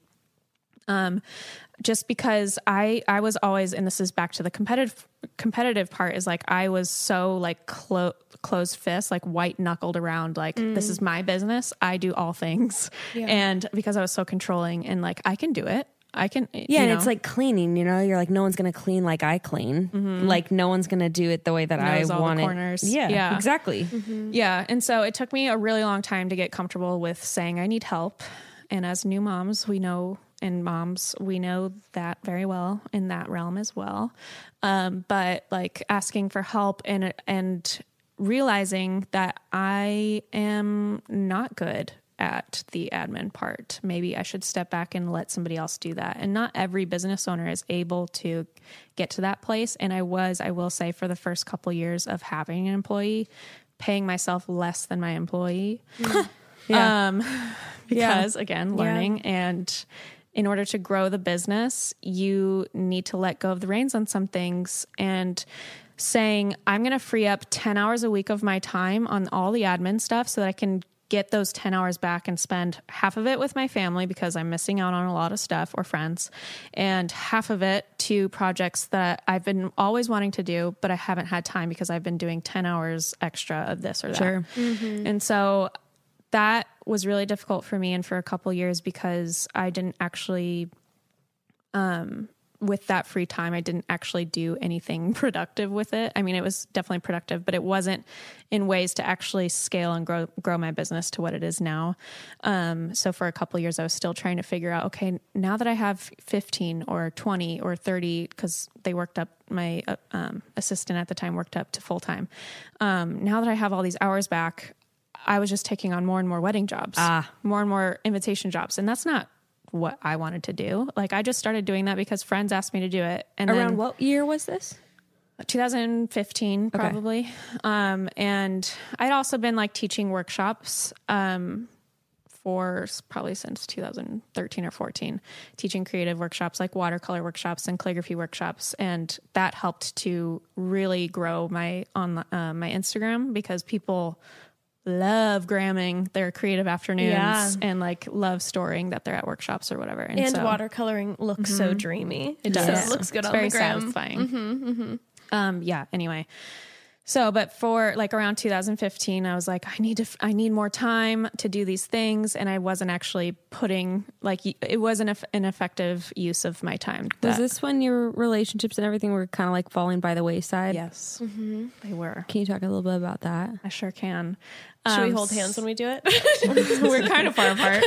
Um, just because I, I was always, and this is back to the competitive, competitive part, is like, I was so like clo- closed fist, like white knuckled around, like, mm. this is my business. I do all things. Yeah. And because I was so controlling and like, I can do it. I can, yeah. you And know. it's like cleaning, you know, you're like, no one's going to clean like I clean. Mm-hmm. Like no one's going to do it the way that Knows I all want the it. corners. Yeah, Yeah. exactly. Mm-hmm. Yeah. And so it took me a really long time to get comfortable with saying I need help. And as new moms, we know, and moms, we know that very well in that realm as well. Um, but like asking for help and, and realizing that I am not good at the admin part. Maybe I should step back and let somebody else do that. And not every business owner is able to get to that place. And I was, I will say, for the first couple years of having an employee, paying myself less than my employee. Yeah. Um, because yeah. again, learning yeah. and in order to grow the business, you need to let go of the reins on some things and saying, I'm going to free up ten hours a week of my time on all the admin stuff so that I can get those ten hours back and spend half of it with my family because I'm missing out on a lot of stuff or friends, and half of it to projects that I've been always wanting to do, but I haven't had time because I've been doing ten hours extra of this or that. Sure. Mm-hmm. And so that was really difficult for me and for a couple years because I didn't actually, um, with that free time, I didn't actually do anything productive with it. I mean, it was definitely productive, but it wasn't in ways to actually scale and grow, grow my business to what it is now. Um, so for a couple of years, I was still trying to figure out, okay, now that I have fifteen or twenty or thirty, cause they worked up, my uh, um, assistant at the time worked up to full time. Um, now that I have all these hours back, I was just taking on more and more wedding jobs, ah. more and more invitation jobs. And that's not what I wanted to do. Like I just started doing that because friends asked me to do it. And around then, what year was this? twenty fifteen, probably. Okay. Um, and I'd also been like teaching workshops, um, for probably since two thousand thirteen or fourteen, teaching creative workshops like watercolor workshops and calligraphy workshops. And that helped to really grow my, on, uh, my Instagram because people love gramming their creative afternoons yeah. and like love storing that they're at workshops or whatever. And, and so, watercoloring looks mm-hmm. so dreamy. It does. So it looks good it's on very the gram. satisfying. Mm-hmm, mm-hmm. Um, yeah. Anyway. So, but for like around two thousand fifteen, I was like, I need to, f- I need more time to do these things. And I wasn't actually putting like, it wasn't a, an effective use of my time. Was that, this when your relationships and everything were kind of like falling by the wayside? Yes, Mm-hmm. they were. Can you talk a little bit about that? I sure can. Should Um, we hold hands when we do it? We're kind of far apart.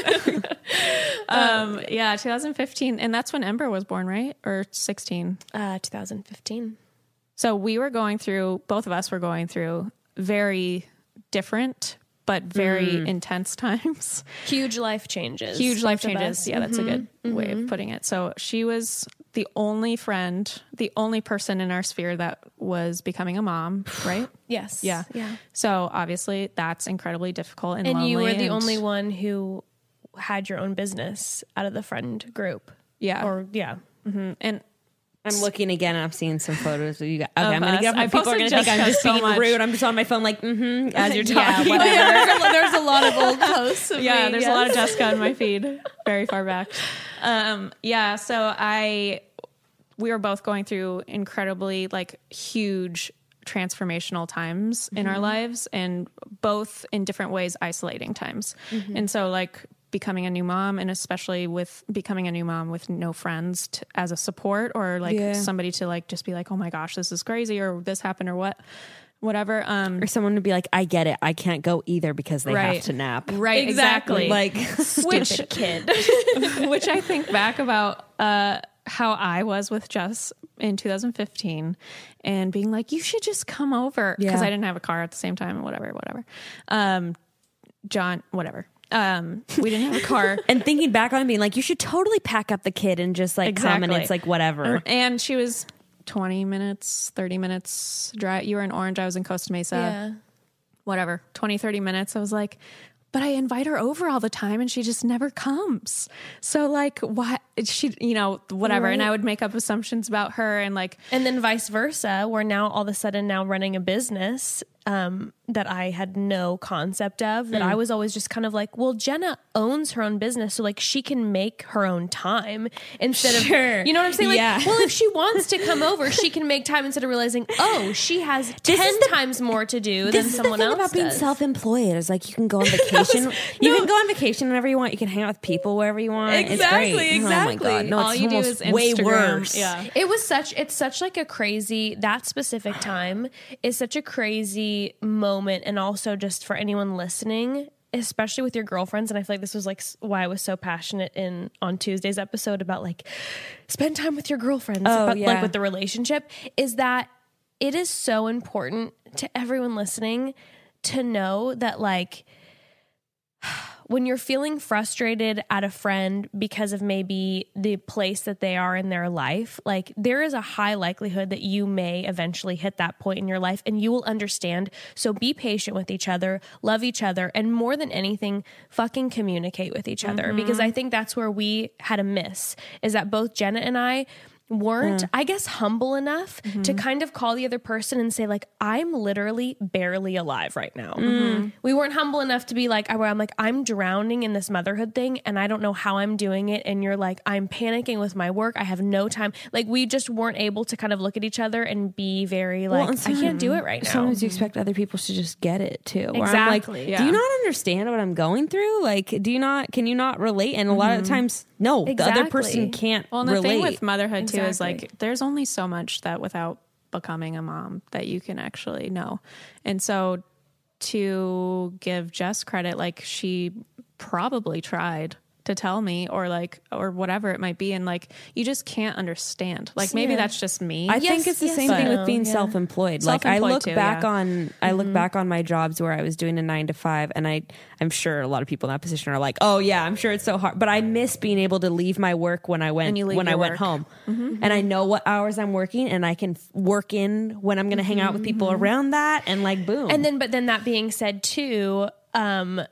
um, yeah, two thousand fifteen. And that's when Ember was born, right? Or sixteen? Uh, twenty fifteen. So we were going through, both of us were going through very different, but very Mm. intense times. Huge life changes. Huge life Both of changes. us. Yeah, that's a good Mhm, way mhm. of putting it. So she was the only friend, the only person in our sphere that was becoming a mom, right? Yes. Yeah. Yeah. So obviously that's incredibly difficult and, And lonely. you were the and- only one who had your own business out of the friend group. Yeah. Or yeah. Mhm. And I'm looking again and I'm seeing some photos of you guys. Okay, Of I'm going to us. get up I and people are going posted to think I'm Jessica just so being much. rude. I'm just on my phone like, mm-hmm, as you're Yeah, talking. whatever. there's, a, there's a lot of old posts of yeah, me, there's yes. a lot of Jessica on my feed, very far back. Um, yeah, so I, we were both going through incredibly like huge transformational times in our lives, and both in different ways isolating times. And so like becoming a new mom, and especially with becoming a new mom with no friends to, as a support, or like Yeah. somebody to like just be like, oh my gosh, this is crazy, or this happened, or what, whatever. Um, Or someone would be like, I get it. I can't go either because they Right. have to nap. right, Exactly. exactly. Like, Which kid. which I think back about uh, how I was with Jess in two thousand fifteen and being like, you should just come over, because Yeah. I didn't have a car at the same time, and whatever, whatever. Um, John, whatever. Um, we didn't have a car. and thinking back on it, being like, you should totally pack up the kid and just like come, and Exactly. it's like whatever. And she was twenty minutes, thirty minutes drive. You were in Orange. I was in Costa Mesa. yeah. Whatever, twenty, thirty minutes. I was like, but I invite her over all the time and she just never comes. So like, why she, you know, whatever. And Right. I would make up assumptions about her, and like, And then vice versa, we're now all of a sudden now running a business um, that I had no concept of, that I was always just kind of like, well, Jenna owns her own business, so like she can make her own time instead Sure. of, you know what I'm saying? Like, Yeah. well, if she wants to come over, she can make time instead of realizing, oh, she has This ten is the- times more to do This than is someone the thing else about being does. self-employed. It's like you can go on vacation. you can go on vacation whenever you want. You can hang out with people wherever you want. Exactly, it's great. Oh my exactly. god! No, all it's you do almost is way Instagram. worse. Yeah. It was such, it's such like a crazy, that specific time is such a crazy moment. And also just for anyone listening, especially with your girlfriends. And I feel like this was like s- why I was so passionate in on Tuesday's episode about like spend time with your girlfriends, Oh, but yeah. like with the relationship, is that it is so important to everyone listening to know that, like, when you're feeling frustrated at a friend because of maybe the place that they are in their life, like, there is a high likelihood that you may eventually hit that point in your life and you will understand. So be patient with each other, love each other, and more than anything, fucking communicate with each other. Mm-hmm. Because I think that's where we had a miss, is that both Jenna and I weren't, mm. I guess, humble enough mm-hmm. to kind of call the other person and say, like, I'm literally barely alive right now. Mm-hmm. We weren't humble enough to be like, I'm like, I'm drowning in this motherhood thing and I don't know how I'm doing it. And you're like, I'm panicking with my work. I have no time. Like, we just weren't able to kind of look at each other and be very like, well, I can't do it right now. Sometimes you expect other people to just get it too. Exactly. I'm like, yeah. do you not understand what I'm going through? Like, do you not, can you not relate? And a lot mm-hmm. of times, no, exactly. the other person can't well, and the relate. thing with motherhood too exactly. is like, there's only so much that without becoming a mom that you can actually know. And so to give Jess credit, like, she probably tried to tell me or like, or whatever it might be. And like, you just can't understand. Like, maybe yeah. that's just me. I yes, think it's the yes, same thing no, with being yeah. self-employed. Like, self-employed I look too, back yeah. on, I look mm-hmm. back on my jobs where I was doing a nine to five, and I, I'm sure a lot of people in that position are like, oh yeah, I'm sure it's so hard, but I miss being able to leave my work when I went, when I went work. home mm-hmm. and I know what hours I'm working and I can work in when I'm going to mm-hmm. hang out with people mm-hmm. around that, and like, boom. And then, but then that being said too, um,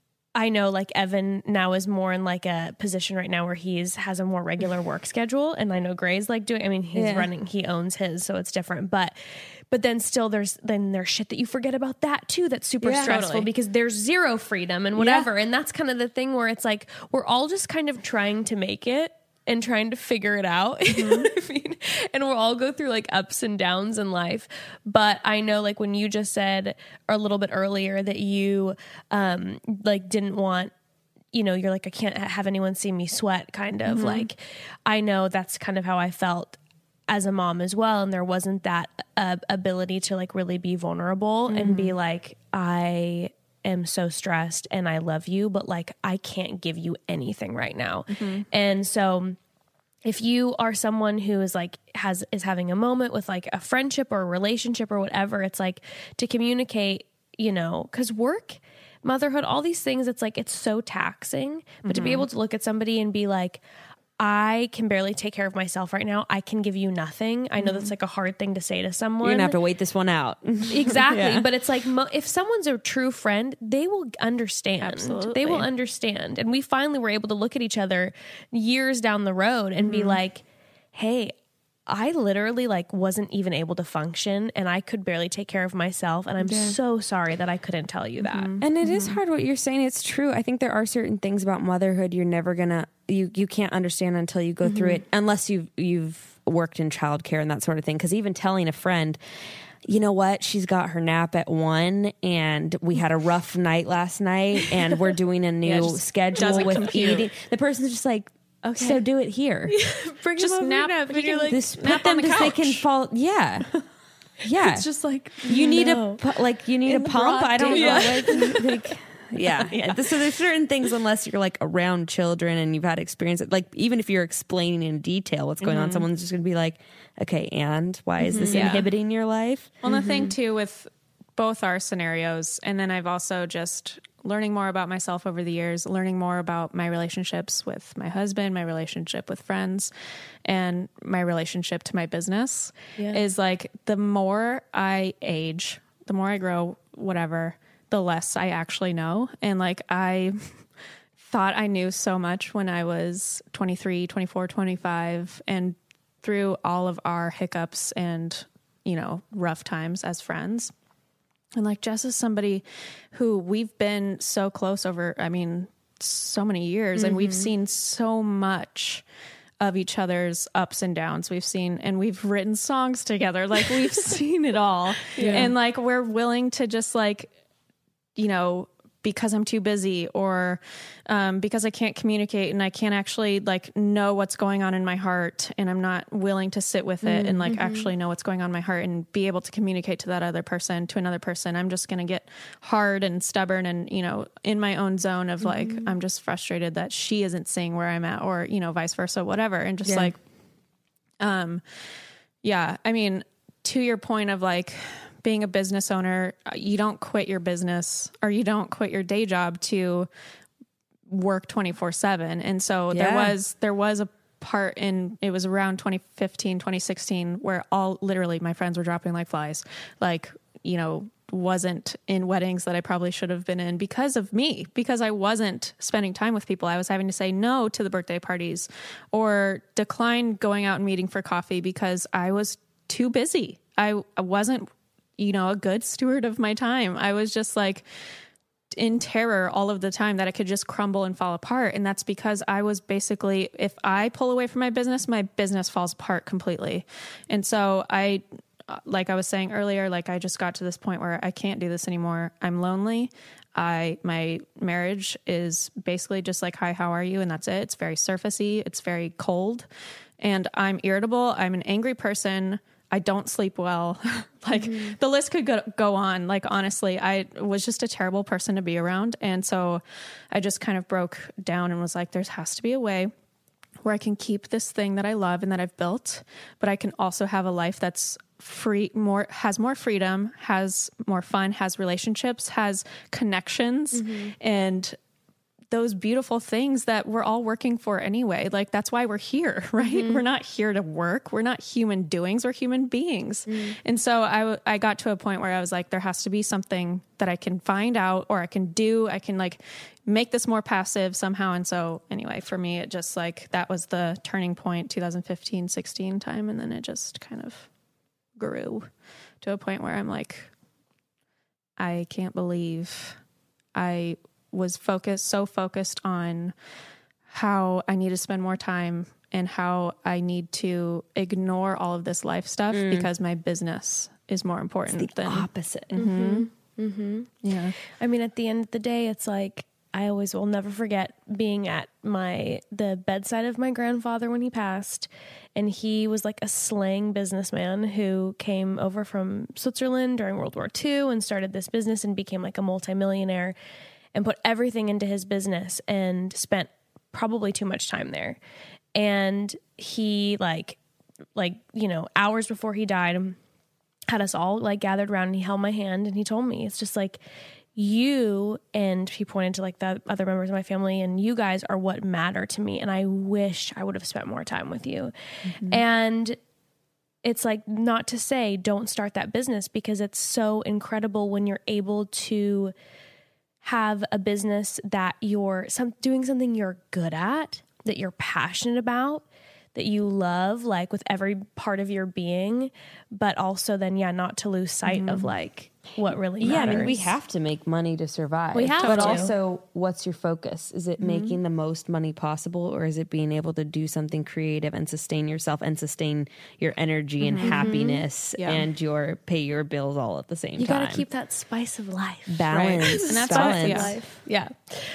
I know, like, Evan now is more in like a position right now where he's has a more regular work schedule, and I know Gray's like doing, I mean, he's yeah. running, he owns his, so it's different, but but then still there's then there's shit that you forget about that too that's super yeah, stressful totally. Because there's zero freedom and whatever. Yeah. And that's kind of the thing where it's like we're all just kind of trying to make it and trying to figure it out. Mm-hmm. You know what I mean? And we'll all go through like ups and downs in life. But I know, like, when you just said a little bit earlier that you um like didn't want, you know, you're like, I can't have anyone see me sweat, kind of mm-hmm. like, I know that's kind of how I felt as a mom as well. And there wasn't that uh, ability to like really be vulnerable mm-hmm. and be like, I am so stressed and I love you, but like, I can't give you anything right now. Mm-hmm. And so if you are someone who is like, has, is having a moment with like a friendship or a relationship or whatever, it's like to communicate, you know, cause work, motherhood, all these things, it's like, it's so taxing, but mm-hmm. to be able to look at somebody and be like, I can barely take care of myself right now. I can give you nothing. I know mm-hmm. that's like a hard thing to say to someone. You're gonna have to wait this one out. Exactly. Yeah. But it's like, mo- if someone's a true friend, they will understand. Absolutely. They will understand. And we finally were able to look at each other years down the road and mm-hmm. be like, hey, I literally like wasn't even able to function and I could barely take care of myself. And I'm yeah. so sorry that I couldn't tell you that. Mm-hmm. And it mm-hmm. is hard what you're saying. It's true. I think there are certain things about motherhood you're never gonna, you, you can't understand until you go mm-hmm. through it, unless you've, you've worked in childcare and that sort of thing. Cause even telling a friend, you know what, she's got her nap at one and we had a rough night last night and we're doing a new yeah, schedule with compute. eating. The person's just like, okay, so do it here. Bring just them nap. nap and you're like, this, nap put them on the because they can fall. Yeah, yeah. It's just like you need no. a pu- like you need In a pump. I don't yeah. know. Like, like, yeah, yeah. So there's certain things, unless you're like around children and you've had experience, like even if you're explaining in detail what's going mm-hmm. on, someone's just going to be like, okay, and why is this mm-hmm. inhibiting yeah. your life? Well, mm-hmm. the thing too with both our scenarios, and then I've also just learning more about myself over the years, learning more about my relationships with my husband, my relationship with friends, and my relationship to my business yeah. is like, the more I age, the more I grow, whatever, the less I actually know. And like, I thought I knew so much when I was twenty-three, twenty-four, twenty-five, and through all of our hiccups and, you know, rough times as friends. And like, Jess is somebody who we've been so close over, I mean, so many years, mm-hmm. and we've seen so much of each other's ups and downs. We've seen, and we've written songs together. Like, we've seen it all. Yeah. And like, we're willing to just like, you know, because I'm too busy, or um, because I can't communicate and I can't actually like know what's going on in my heart, and I'm not willing to sit with it mm-hmm. and like actually know what's going on in my heart and be able to communicate to that other person, to another person. I'm just going to get hard and stubborn and, you know, in my own zone of like, mm-hmm. I'm just frustrated that she isn't seeing where I'm at, or, you know, vice versa, whatever. And just yeah. like, um, yeah, I mean, to your point of like being a business owner, you don't quit your business or you don't quit your day job to work twenty-four seven. And so Yeah. there was, there was a part in, it was around twenty fifteen, twenty sixteen, where all literally my friends were dropping like flies, like, you know, wasn't in weddings that I probably should have been in because of me, because I wasn't spending time with people. I was having to say no to the birthday parties or decline going out and meeting for coffee because I was too busy. I, I wasn't, you know, a good steward of my time. I was just like in terror all of the time that it could just crumble and fall apart. And that's because I was basically, if I pull away from my business, my business falls apart completely. And so I, like I was saying earlier, like I just got to this point where I can't do this anymore. I'm lonely. I, my marriage is basically just like, hi, how are you? And that's it. It's very surfacey. It's very cold and I'm irritable. I'm an angry person. I don't sleep well. like mm-hmm. the list could go, go on. Like, honestly, I was just a terrible person to be around. And so I just kind of broke down and was like, there has to be a way where I can keep this thing that I love and that I've built, but I can also have a life that's free, more, has more freedom, has more fun, has relationships, has connections, mm-hmm. and those beautiful things that we're all working for anyway. Like, that's why we're here, right? Mm-hmm. We're not here to work. We're not human doings. We're human beings. Mm-hmm. And so I, I got to a point where I was like, there has to be something that I can find out or I can do. I can like make this more passive somehow. And so anyway, for me, it just like, that was the turning point, twenty fifteen, sixteen time. And then it just kind of grew to a point where I'm like, I can't believe I was focused, so focused on how I need to spend more time and how I need to ignore all of this life stuff mm. because my business is more important it's the than opposite. Mm-hmm. Mm-hmm. Yeah. I mean, at the end of the day, it's like, I always will never forget being at my, the bedside of my grandfather when he passed. And he was like a slang businessman who came over from Switzerland during World War Two and started this business and became like a multimillionaire and put everything into his business and spent probably too much time there. And he like, like, you know, hours before he died, had us all like gathered around and he held my hand and he told me, it's just like, you, and he pointed to like the other members of my family, and you guys are what matter to me. And I wish I would have spent more time with you. Mm-hmm. And it's like, not to say don't start that business, because it's so incredible when you're able to have a business that you're some, doing something you're good at, that you're passionate about, that you love, like with every part of your being, but also then, yeah, not to lose sight mm-hmm. of like what really matters. Yeah, I mean, we have to make money to survive. We have but to. also, what's your focus? Is it mm-hmm. making the most money possible, or is it being able to do something creative and sustain yourself and sustain your energy mm-hmm. and happiness yeah. and your pay your bills all at the same you time? You got to keep that spice of life. Balance. Right? And that's balance. Spice life. Yeah.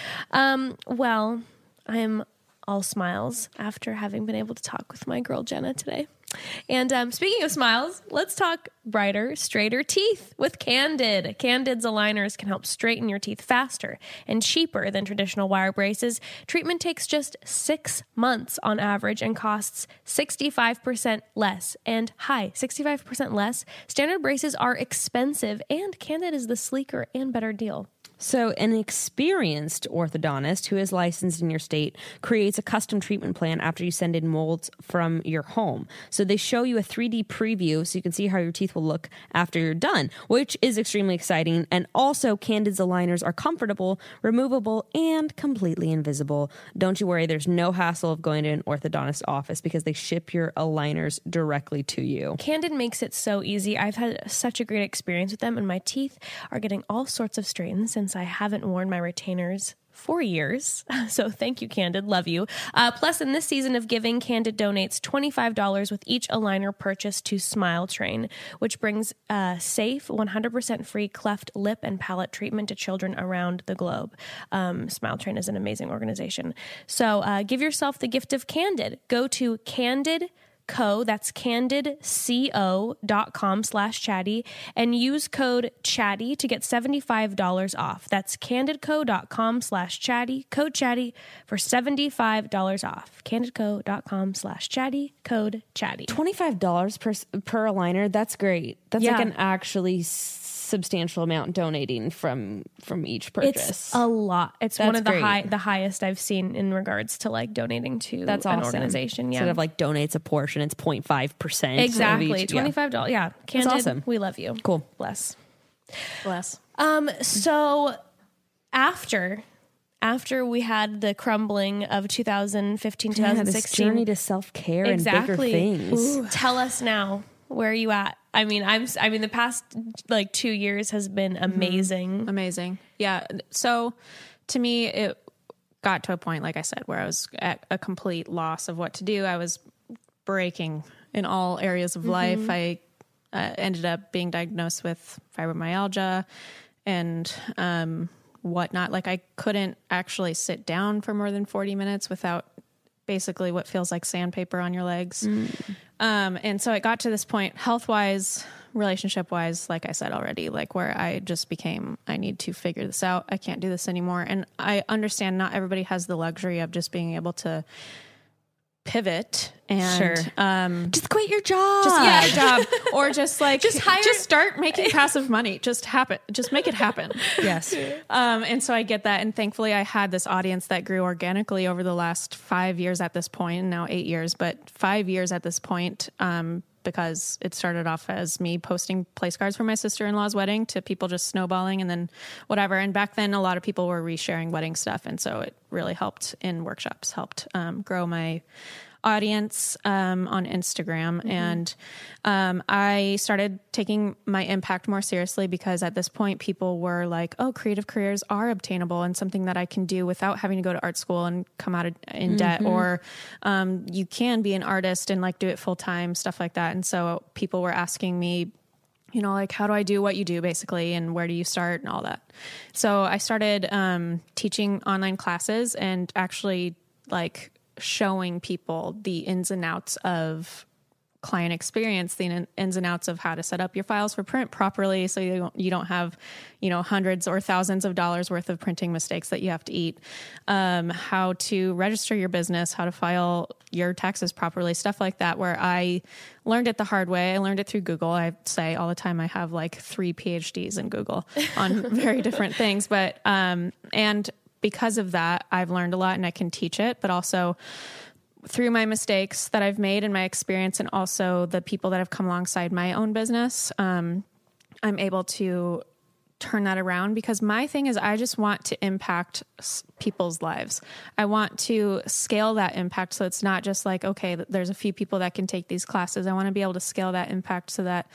Um, well, I'm all smiles after having been able to talk with my girl Jenna today. And um, speaking of smiles, let's talk brighter, straighter teeth with Candid. Candid's aligners can help straighten your teeth faster and cheaper than traditional wire braces. Treatment takes just six months on average and costs sixty-five percent less. And hi, sixty-five percent less. Standard braces are expensive, and Candid is the sleeker and better deal. So an experienced orthodontist who is licensed in your state creates a custom treatment plan after you send in molds from your home. So they show you a three D preview so you can see how your teeth will look after you're done, which is extremely exciting. And also, Candid's aligners are comfortable, removable, and completely invisible. Don't you worry, there's no hassle of going to an orthodontist office because they ship your aligners directly to you. Candid makes it so easy. I've had such a great experience with them, and my teeth are getting all sorts of straightens since I haven't worn my retainers for years. So thank you, Candid. Love you. Uh, plus, in this season of giving, Candid donates twenty-five dollars with each aligner purchase to Smile Train, which brings uh, safe, one hundred percent free cleft lip and palate treatment to children around the globe. Um, Smile Train is an amazing organization. So uh, give yourself the gift of Candid. Go to candid Co, that's candidco.com slash chatty, and use code chatty to get seventy-five dollars off. That's candidco.com slash chatty, code chatty for seventy-five dollars off. Candidco.com slash chatty, code chatty. twenty-five dollars per per aligner. That's great. That's Yeah. like an actually substantial amount donating from from each purchase. It's a lot. It's That's one of the great. high, the highest I've seen in regards to like donating to That's an awesome. organization. Yeah. Instead of like donates a portion, it's zero point five percent. exactly. Of each, yeah. twenty-five dollars. Yeah. Candid, awesome. we love you. Cool. Bless. Bless. Um, so after after we had the crumbling of two thousand fifteen, Yeah, twenty this sixteen, journey to self-care exactly. and bigger things. Ooh. Tell us now, where are you at? I mean, I'm I mean the past like two years has been amazing. Amazing. Yeah. So to me, it got to a point, like I said, where I was at a complete loss of what to do. I was breaking in all areas of life. I uh, ended up being diagnosed with fibromyalgia and um, whatnot. Like I couldn't actually sit down for more than forty minutes without basically what feels like sandpaper on your legs. Um, and so it got to this point, health wise, relationship wise, like I said already, like where I just became, I need to figure this out. I can't do this anymore. And I understand not everybody has the luxury of just being able to pivot and, Sure. um, Just quit your job. just get a job or just like, Just hire- just start making passive money. Just happen, just make it happen. Yes. Um, and so I get that. And thankfully I had this audience that grew organically over the last five years at this point, and now eight years, but five years at this point, um, because it started off as me posting place cards for my sister-in-law's wedding to people just snowballing and then whatever. And back then a lot of people were resharing wedding stuff. And so it really helped in workshops, helped, um, grow my audience um, on Instagram. Mm-hmm. And um, I started taking my impact more seriously because at this point people were like, oh, creative careers are obtainable and something that I can do without having to go to art school and come out of, in mm-hmm. debt, or um, you can be an artist and like do it full time, stuff like that. And so people were asking me, you know, like, how do I do what you do basically? And where do you start and all that? So I started um, teaching online classes and actually like showing people the ins and outs of client experience, the ins and outs of how to set up your files for print properly. So you don't, you don't have, you know, hundreds or thousands of dollars worth of printing mistakes that you have to eat, um, how to register your business, how to file your taxes properly, stuff like that, where I learned it the hard way. I learned it through Google. I say all the time, I have like three P H Ds in Google on very different things, but, um, and because of that, I've learned a lot and I can teach it, but also through my mistakes that I've made and my experience, and also the people that have come alongside my own business, um, I'm able to turn that around, because my thing is I just want to impact s- people's lives. I want to scale that impact. So it's not just like, okay, there's a few people that can take these classes. I want to be able to scale that impact so that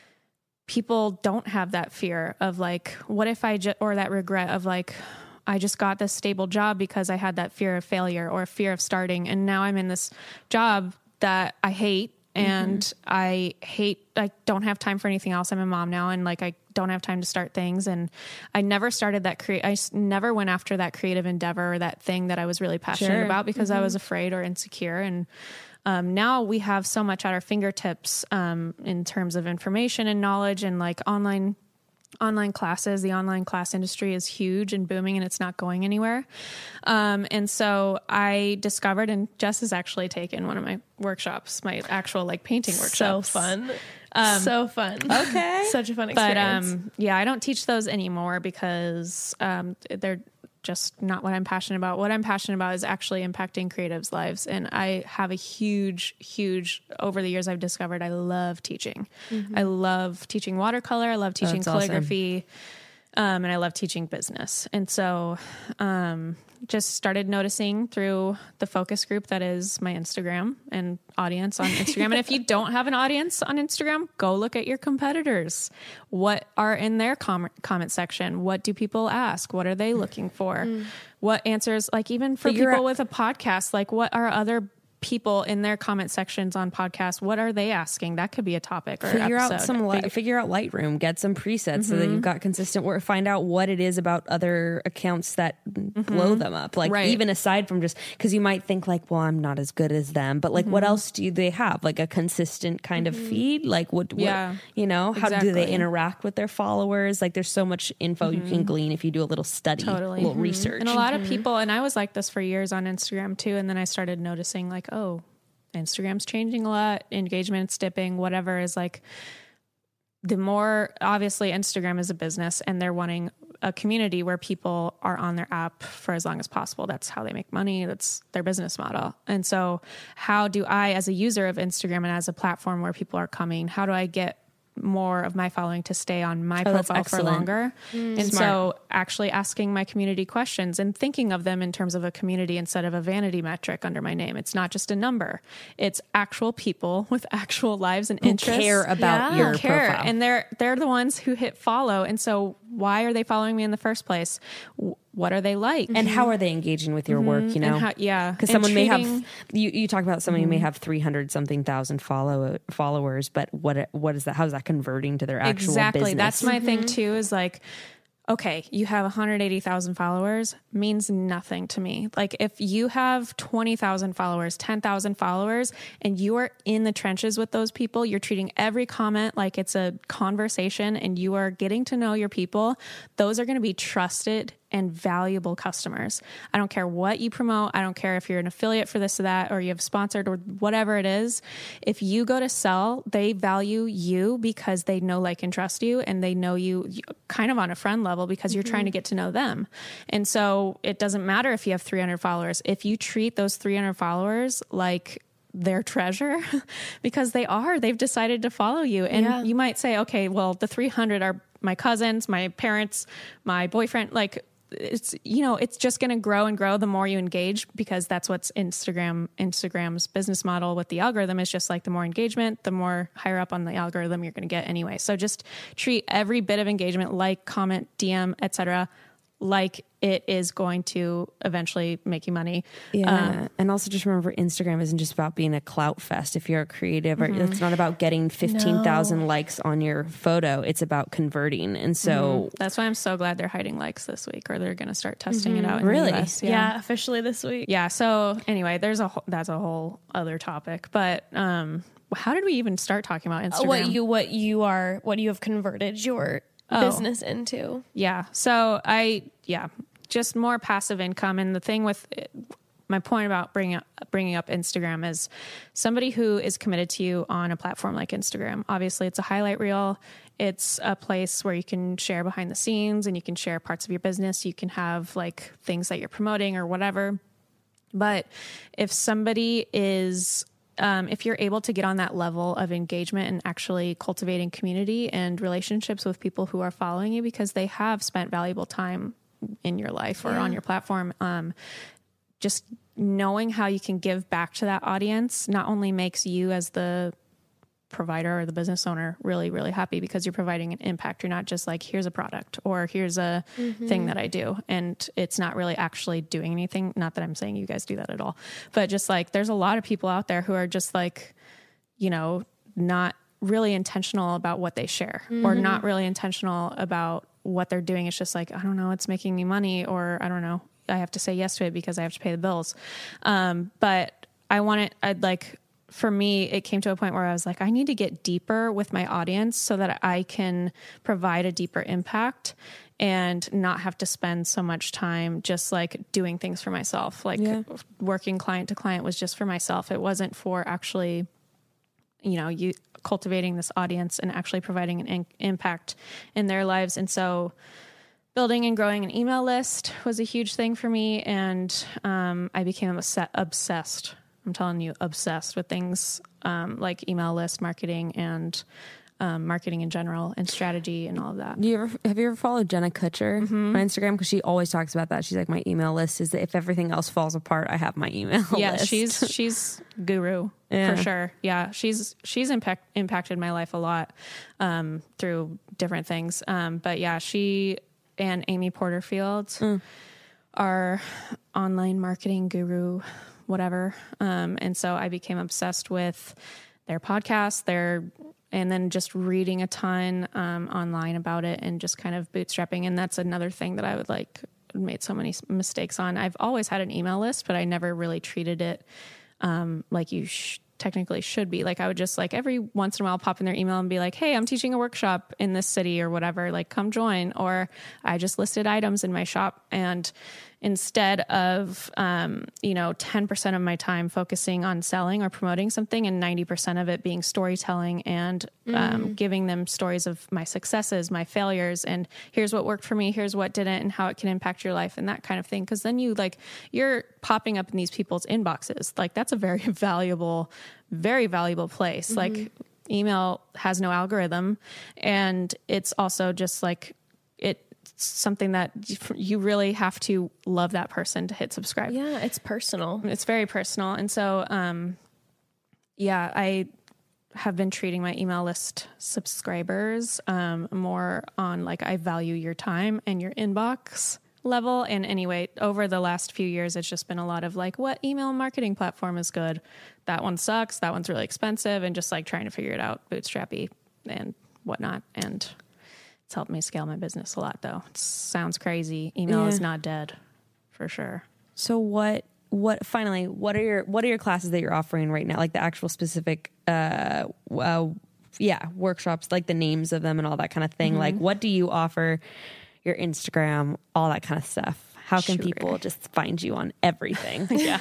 people don't have that fear of like, what if I just, or that regret of like, I just got this stable job because I had that fear of failure or fear of starting. And now I'm in this job that I hate, and mm-hmm. I hate, I don't have time for anything else. I'm a mom now, and like, I don't have time to start things. And I never started that create. I never went after that creative endeavor or that thing that I was really passionate Sure. about because mm-hmm. I was afraid or insecure. And Um, now we have so much at our fingertips, um, in terms of information and knowledge and like online online classes. The online class industry is huge and booming, and it's not going anywhere. Um, and so I discovered, and Jess has actually taken one of my workshops, my actual like painting workshops. So fun. Um, so fun. Okay. Such a fun But, experience. um, yeah, I don't teach those anymore because, um, they're just not what I'm passionate about. What I'm passionate about is actually impacting creatives' lives. And I have a huge, huge, over the years I've discovered I love teaching. Mm-hmm. I love teaching watercolor. I love teaching That's awesome. calligraphy. Um, and I love teaching business. And so, um, just started noticing through the focus group that is my Instagram and audience on Instagram. And if you don't have an audience on Instagram, go look at your competitors. What are in their com- comment section? What do people ask? What are they looking for? Mm. What answers, like even for But you're people a- with a podcast, like what are other people in their comment sections on podcasts, what are they asking? That could be a topic or Figure episode. out some li- figure out Lightroom, get some presets mm-hmm. so that you've got consistent work. Find out what it is about other accounts that mm-hmm. blow them up. Like right. even aside from just because you might think like, well, I'm not as good as them, but like, mm-hmm. what else do they have? Like a consistent kind mm-hmm. of feed? Like what? what yeah, you know, how exactly. do they interact with their followers? Like there's so much info mm-hmm. you can glean if you do a little study, totally. a little mm-hmm. research, and a lot mm-hmm. of people. And I was like this for years on Instagram too, and then I started noticing like, oh. Instagram's changing a lot, engagement's dipping, whatever is like the more obviously Instagram is a business and they're wanting a community where people are on their app for as long as possible. That's how they make money. That's their business model. And so how do I, as a user of Instagram and as a platform where people are coming, how do I get more of my following to stay on my oh, profile for longer. Mm, and smart. So actually asking my community questions and thinking of them in terms of a community instead of a vanity metric under my name. It's not just a number. It's actual people with actual lives and who interests. care about yeah. your who care. profile. And they're, they're the ones who hit follow. And so why are they following me in the first place? What are they like? And how are they engaging with your mm-hmm. work, you know? How, yeah. Because someone treating, may have, you, you talk about somebody mm-hmm. who may have three hundred something thousand follow followers, but what what is that? How is that converting to their actual exactly. business? That's my mm-hmm. thing too, is like, okay, you have one hundred eighty thousand followers means nothing to me. Like if you have twenty thousand followers, ten thousand followers, and you are in the trenches with those people, you're treating every comment like it's a conversation and you are getting to know your people, those are going to be trusted and valuable customers. I don't care what you promote. I don't care if you're an affiliate for this or that, or you have sponsored or whatever it is. If you go to sell, they value you because they know, like, and trust you, and they know you kind of on a friend level because you're mm-hmm. trying to get to know them. And so it doesn't matter if you have three hundred followers. If you treat those three hundred followers like their treasure, because they are, they've decided to follow you. And yeah. you might say, okay, well, the three hundred are my cousins, my parents, my boyfriend, like, it's, you know, it's just going to grow and grow the more you engage, because that's what's Instagram, Instagram's business model with the algorithm is just like the more engagement, the more higher up on the algorithm you're going to get anyway. So just treat every bit of engagement, like, comment, D M, et cetera, like it is going to eventually make you money. Yeah. Um, and also just remember, Instagram isn't just about being a clout fest. If you're a creative, or mm-hmm. it's not about getting fifteen thousand No. likes on your photo. It's about converting. And so mm-hmm. that's why I'm so glad they're hiding likes this week, or they're going to start testing mm-hmm. it out. In Really? the U S. Yeah. yeah, officially this week. Yeah. So anyway, there's a, whole, that's a whole other topic, but, um, how did we even start talking about Instagram? What you, what you are, what you have converted your Oh. business into. Yeah. So I, yeah, just more passive income. And the thing with it, my point about bringing up, bringing up Instagram is somebody who is committed to you on a platform like Instagram. Obviously, it's a highlight reel. It's a place where you can share behind the scenes and you can share parts of your business. You can have like things that you're promoting or whatever. But if somebody is Um, if you're able to get on that level of engagement and actually cultivating community and relationships with people who are following you because they have spent valuable time in your life or yeah. on your platform, um, just knowing how you can give back to that audience not only makes you as the provider or the business owner really, really happy because you're providing an impact. You're not just like, here's a product or here's a mm-hmm. thing that I do. And it's not really actually doing anything. Not that I'm saying you guys do that at all, but just like, there's a lot of people out there who are just like, you know, not really intentional about what they share mm-hmm. or not really intentional about what they're doing. It's just like, I don't know, it's making me money, or I don't know, I have to say yes to it because I have to pay the bills. Um, but I want it, I'd like, for me, it came to a point where I was like, I need to get deeper with my audience so that I can provide a deeper impact and not have to spend so much time just like doing things for myself. Like yeah. working client to client was just for myself. It wasn't for actually, you know, you cultivating this audience and actually providing an in- impact in their lives. And so building and growing an email list was a huge thing for me. And um, I became obs- obsessed I'm telling you, obsessed with things um, like email list marketing and um, marketing in general and strategy and all of that. Do you ever have you ever followed Jenna Kutcher mm-hmm. on Instagram? Because she always talks about that. She's like, my email list is that if everything else falls apart, I have my email yeah, list. she's she's guru yeah. for sure. Yeah, she's she's impact, impacted my life a lot um, through different things. Um, but yeah, she and Amy Porterfield mm. are online marketing guru whatever. Um, and so I became obsessed with their podcast, their, and then just reading a ton um, online about it and just kind of bootstrapping. And that's another thing that I would like made so many mistakes on. I've always had an email list, but I never really treated it um, like you sh- technically should be. Like I would just like every once in a while pop in their email and be like, hey, I'm teaching a workshop in this city or whatever, like come join. Or I just listed items in my shop. And instead of, um, you know, ten percent of my time focusing on selling or promoting something and ninety percent of it being storytelling and um, mm. giving them stories of my successes, my failures, and here's what worked for me, here's what didn't, and how it can impact your life and that kind of thing. Because then you like, you're popping up in these people's inboxes. Like that's a very valuable, very valuable place. Mm-hmm. Like email has no algorithm. And it's also just like, it, something that you really have to love that person to hit subscribe. Yeah, it's personal. It's very personal. And so, um, yeah, I have been treating my email list subscribers um, more on like I value your time and your inbox level. And anyway, over the last few years, it's just been a lot of like, what email marketing platform is good? That one sucks. That one's really expensive. And just like trying to figure it out, bootstrappy and whatnot. And it's helped me scale my business a lot, though. It sounds crazy. Email Yeah. is not dead, for sure. So what? What? Finally, what are your what are your classes that you're offering right now? Like the actual specific, uh, uh yeah, workshops, like the names of them and all that kind of thing. Mm-hmm. Like, what do you offer? Your Instagram, all that kind of stuff. How can Sure. people just find you on everything? yeah.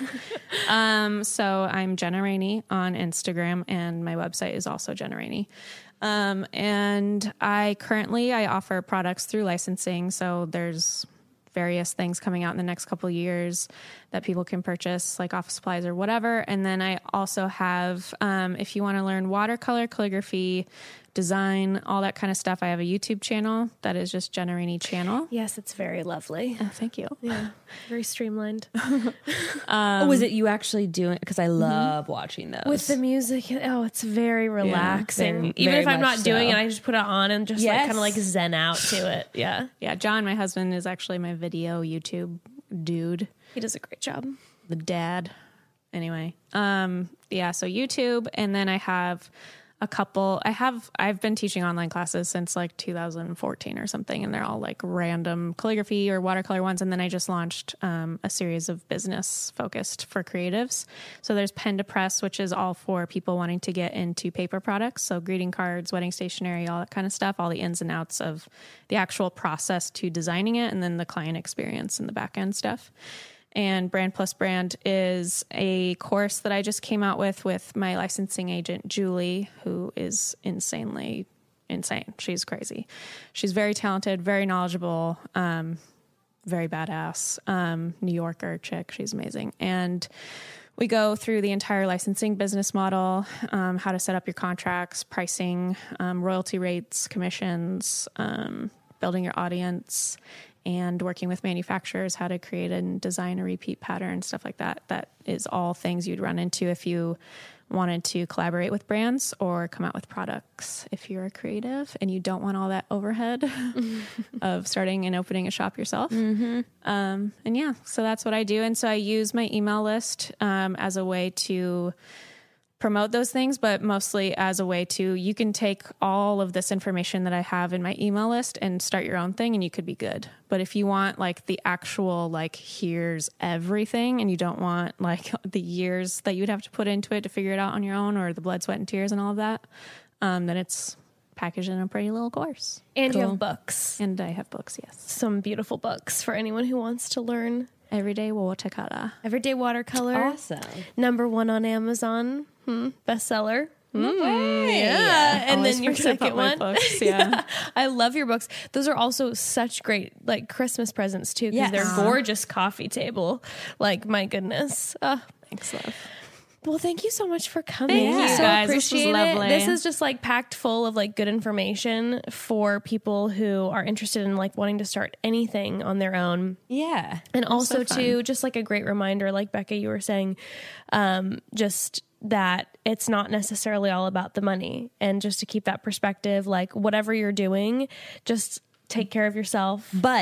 Um, so I'm Jenna Rainey on Instagram, and my website is also Jenna Rainey. Um, and I currently, I offer products through licensing. So there's various things coming out in the next couple of years that people can purchase, like office supplies or whatever. And then I also have, um, if you want to learn watercolor, calligraphy, design, all that kind of stuff, I have a YouTube channel that is just Jenna Rainey channel. Yes, it's very lovely. Oh, thank you. Yeah, very streamlined. um, oh, was it you actually doing? Because I love mm-hmm. watching those with the music. Oh, it's very relaxing. Yeah, very, Even very if I'm not so. doing it, I just put it on and just Yes. like kind of like zen out to it. Yeah, Yeah. John, my husband, is actually my video YouTube dude. he does a great job. The dad. Anyway. Um, yeah. So YouTube. And then I have a couple, I have, I've been teaching online classes since like two thousand fourteen or something, and they're all like random calligraphy or watercolor ones. And then I just launched um, a series of business focused for creatives. So there's Pen to Press, which is all for people wanting to get into paper products. So greeting cards, wedding stationery, all that kind of stuff, all the ins and outs of the actual process to designing it, and then the client experience and the back end stuff. And Brand Plus Brand is a course that I just came out with with my licensing agent, Julie, who is insanely insane. She's crazy. She's very talented, very knowledgeable, um, very badass, um, New Yorker chick. She's amazing. And we go through the entire licensing business model, um, how to set up your contracts, pricing, um, royalty rates, commissions, um, building your audience, and working with manufacturers, how to create and design a repeat pattern, stuff like that. That is all things you'd run into if you wanted to collaborate with brands or come out with products. If you're a creative and you don't want all that overhead of starting and opening a shop yourself. Mm-hmm. Um, and yeah, so that's what I do. And so I use my email list um, as a way to promote those things, but mostly as a way to, you can take all of this information that I have in my email list and start your own thing and you could be good. But if you want like the actual, like, here's everything, and you don't want like the years that you'd have to put into it to figure it out on your own, or the blood, sweat, and tears and all of that, um, then it's packaged in a pretty little course. And Cool. you have books. And I have books, yes. Some beautiful books for anyone who wants to learn. Everyday watercolor. Everyday Watercolor. Awesome. Number one on Amazon. Hmm, bestseller. No Mm, way. yeah. And Always then your forget about second my one. books, yeah. I love your books. Those are also such great like Christmas presents too, because Yes. they're Aw. gorgeous coffee table. Like, my goodness. Uh, Thanks, love. well, thank you so much for coming. Thank I you, so guys. This was appreciate lovely. it. This is just like packed full of like good information for people who are interested in like wanting to start anything on their own. Yeah. And also so fun. too, just like a great reminder, like Becca, you were saying, um, just that it's not necessarily all about the money, and just to keep that perspective, like whatever you're doing, just take care of yourself. But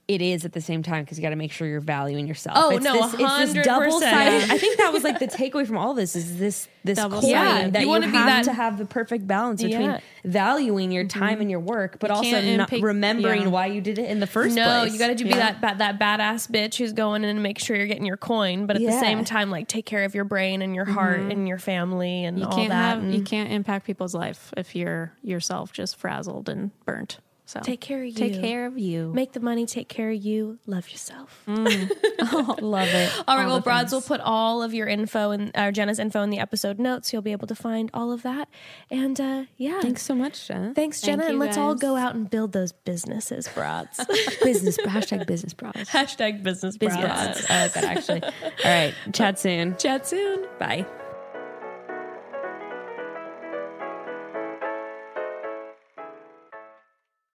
It is at the same time because you got to make sure you're valuing yourself. Oh, it's no, this, it's this double sided. one hundred percent. I think that was like the takeaway from all this is this this Double coin sided. that You you, wanna have be that- to have the perfect balance between Yeah. valuing your time and your work, but You also can't not impe- remembering yeah. why you did it in the first No, place. you got to be Yeah. that ba- that badass bitch who's going in and make sure you're getting your coin, but at the Yeah. same time, like take care of your brain and your heart and your family and You all can't that. have and you can't impact people's life if you're yourself just frazzled and burnt. So take care of you. Take care of you. Make the money. Take care of you. Love yourself. Love it. All right, well, Broads, we'll put all of your info and uh, Jenna's info in the episode notes. You'll be able to find all of that. And uh, yeah, Thanks so much, Jenna. thanks, Jenna. Thank and you, let's all guys. go out and build those businesses, Broads. business hashtag business bros. Hashtag business Business broads. broads. I like that actually. All right, chat soon. Chat soon. Bye.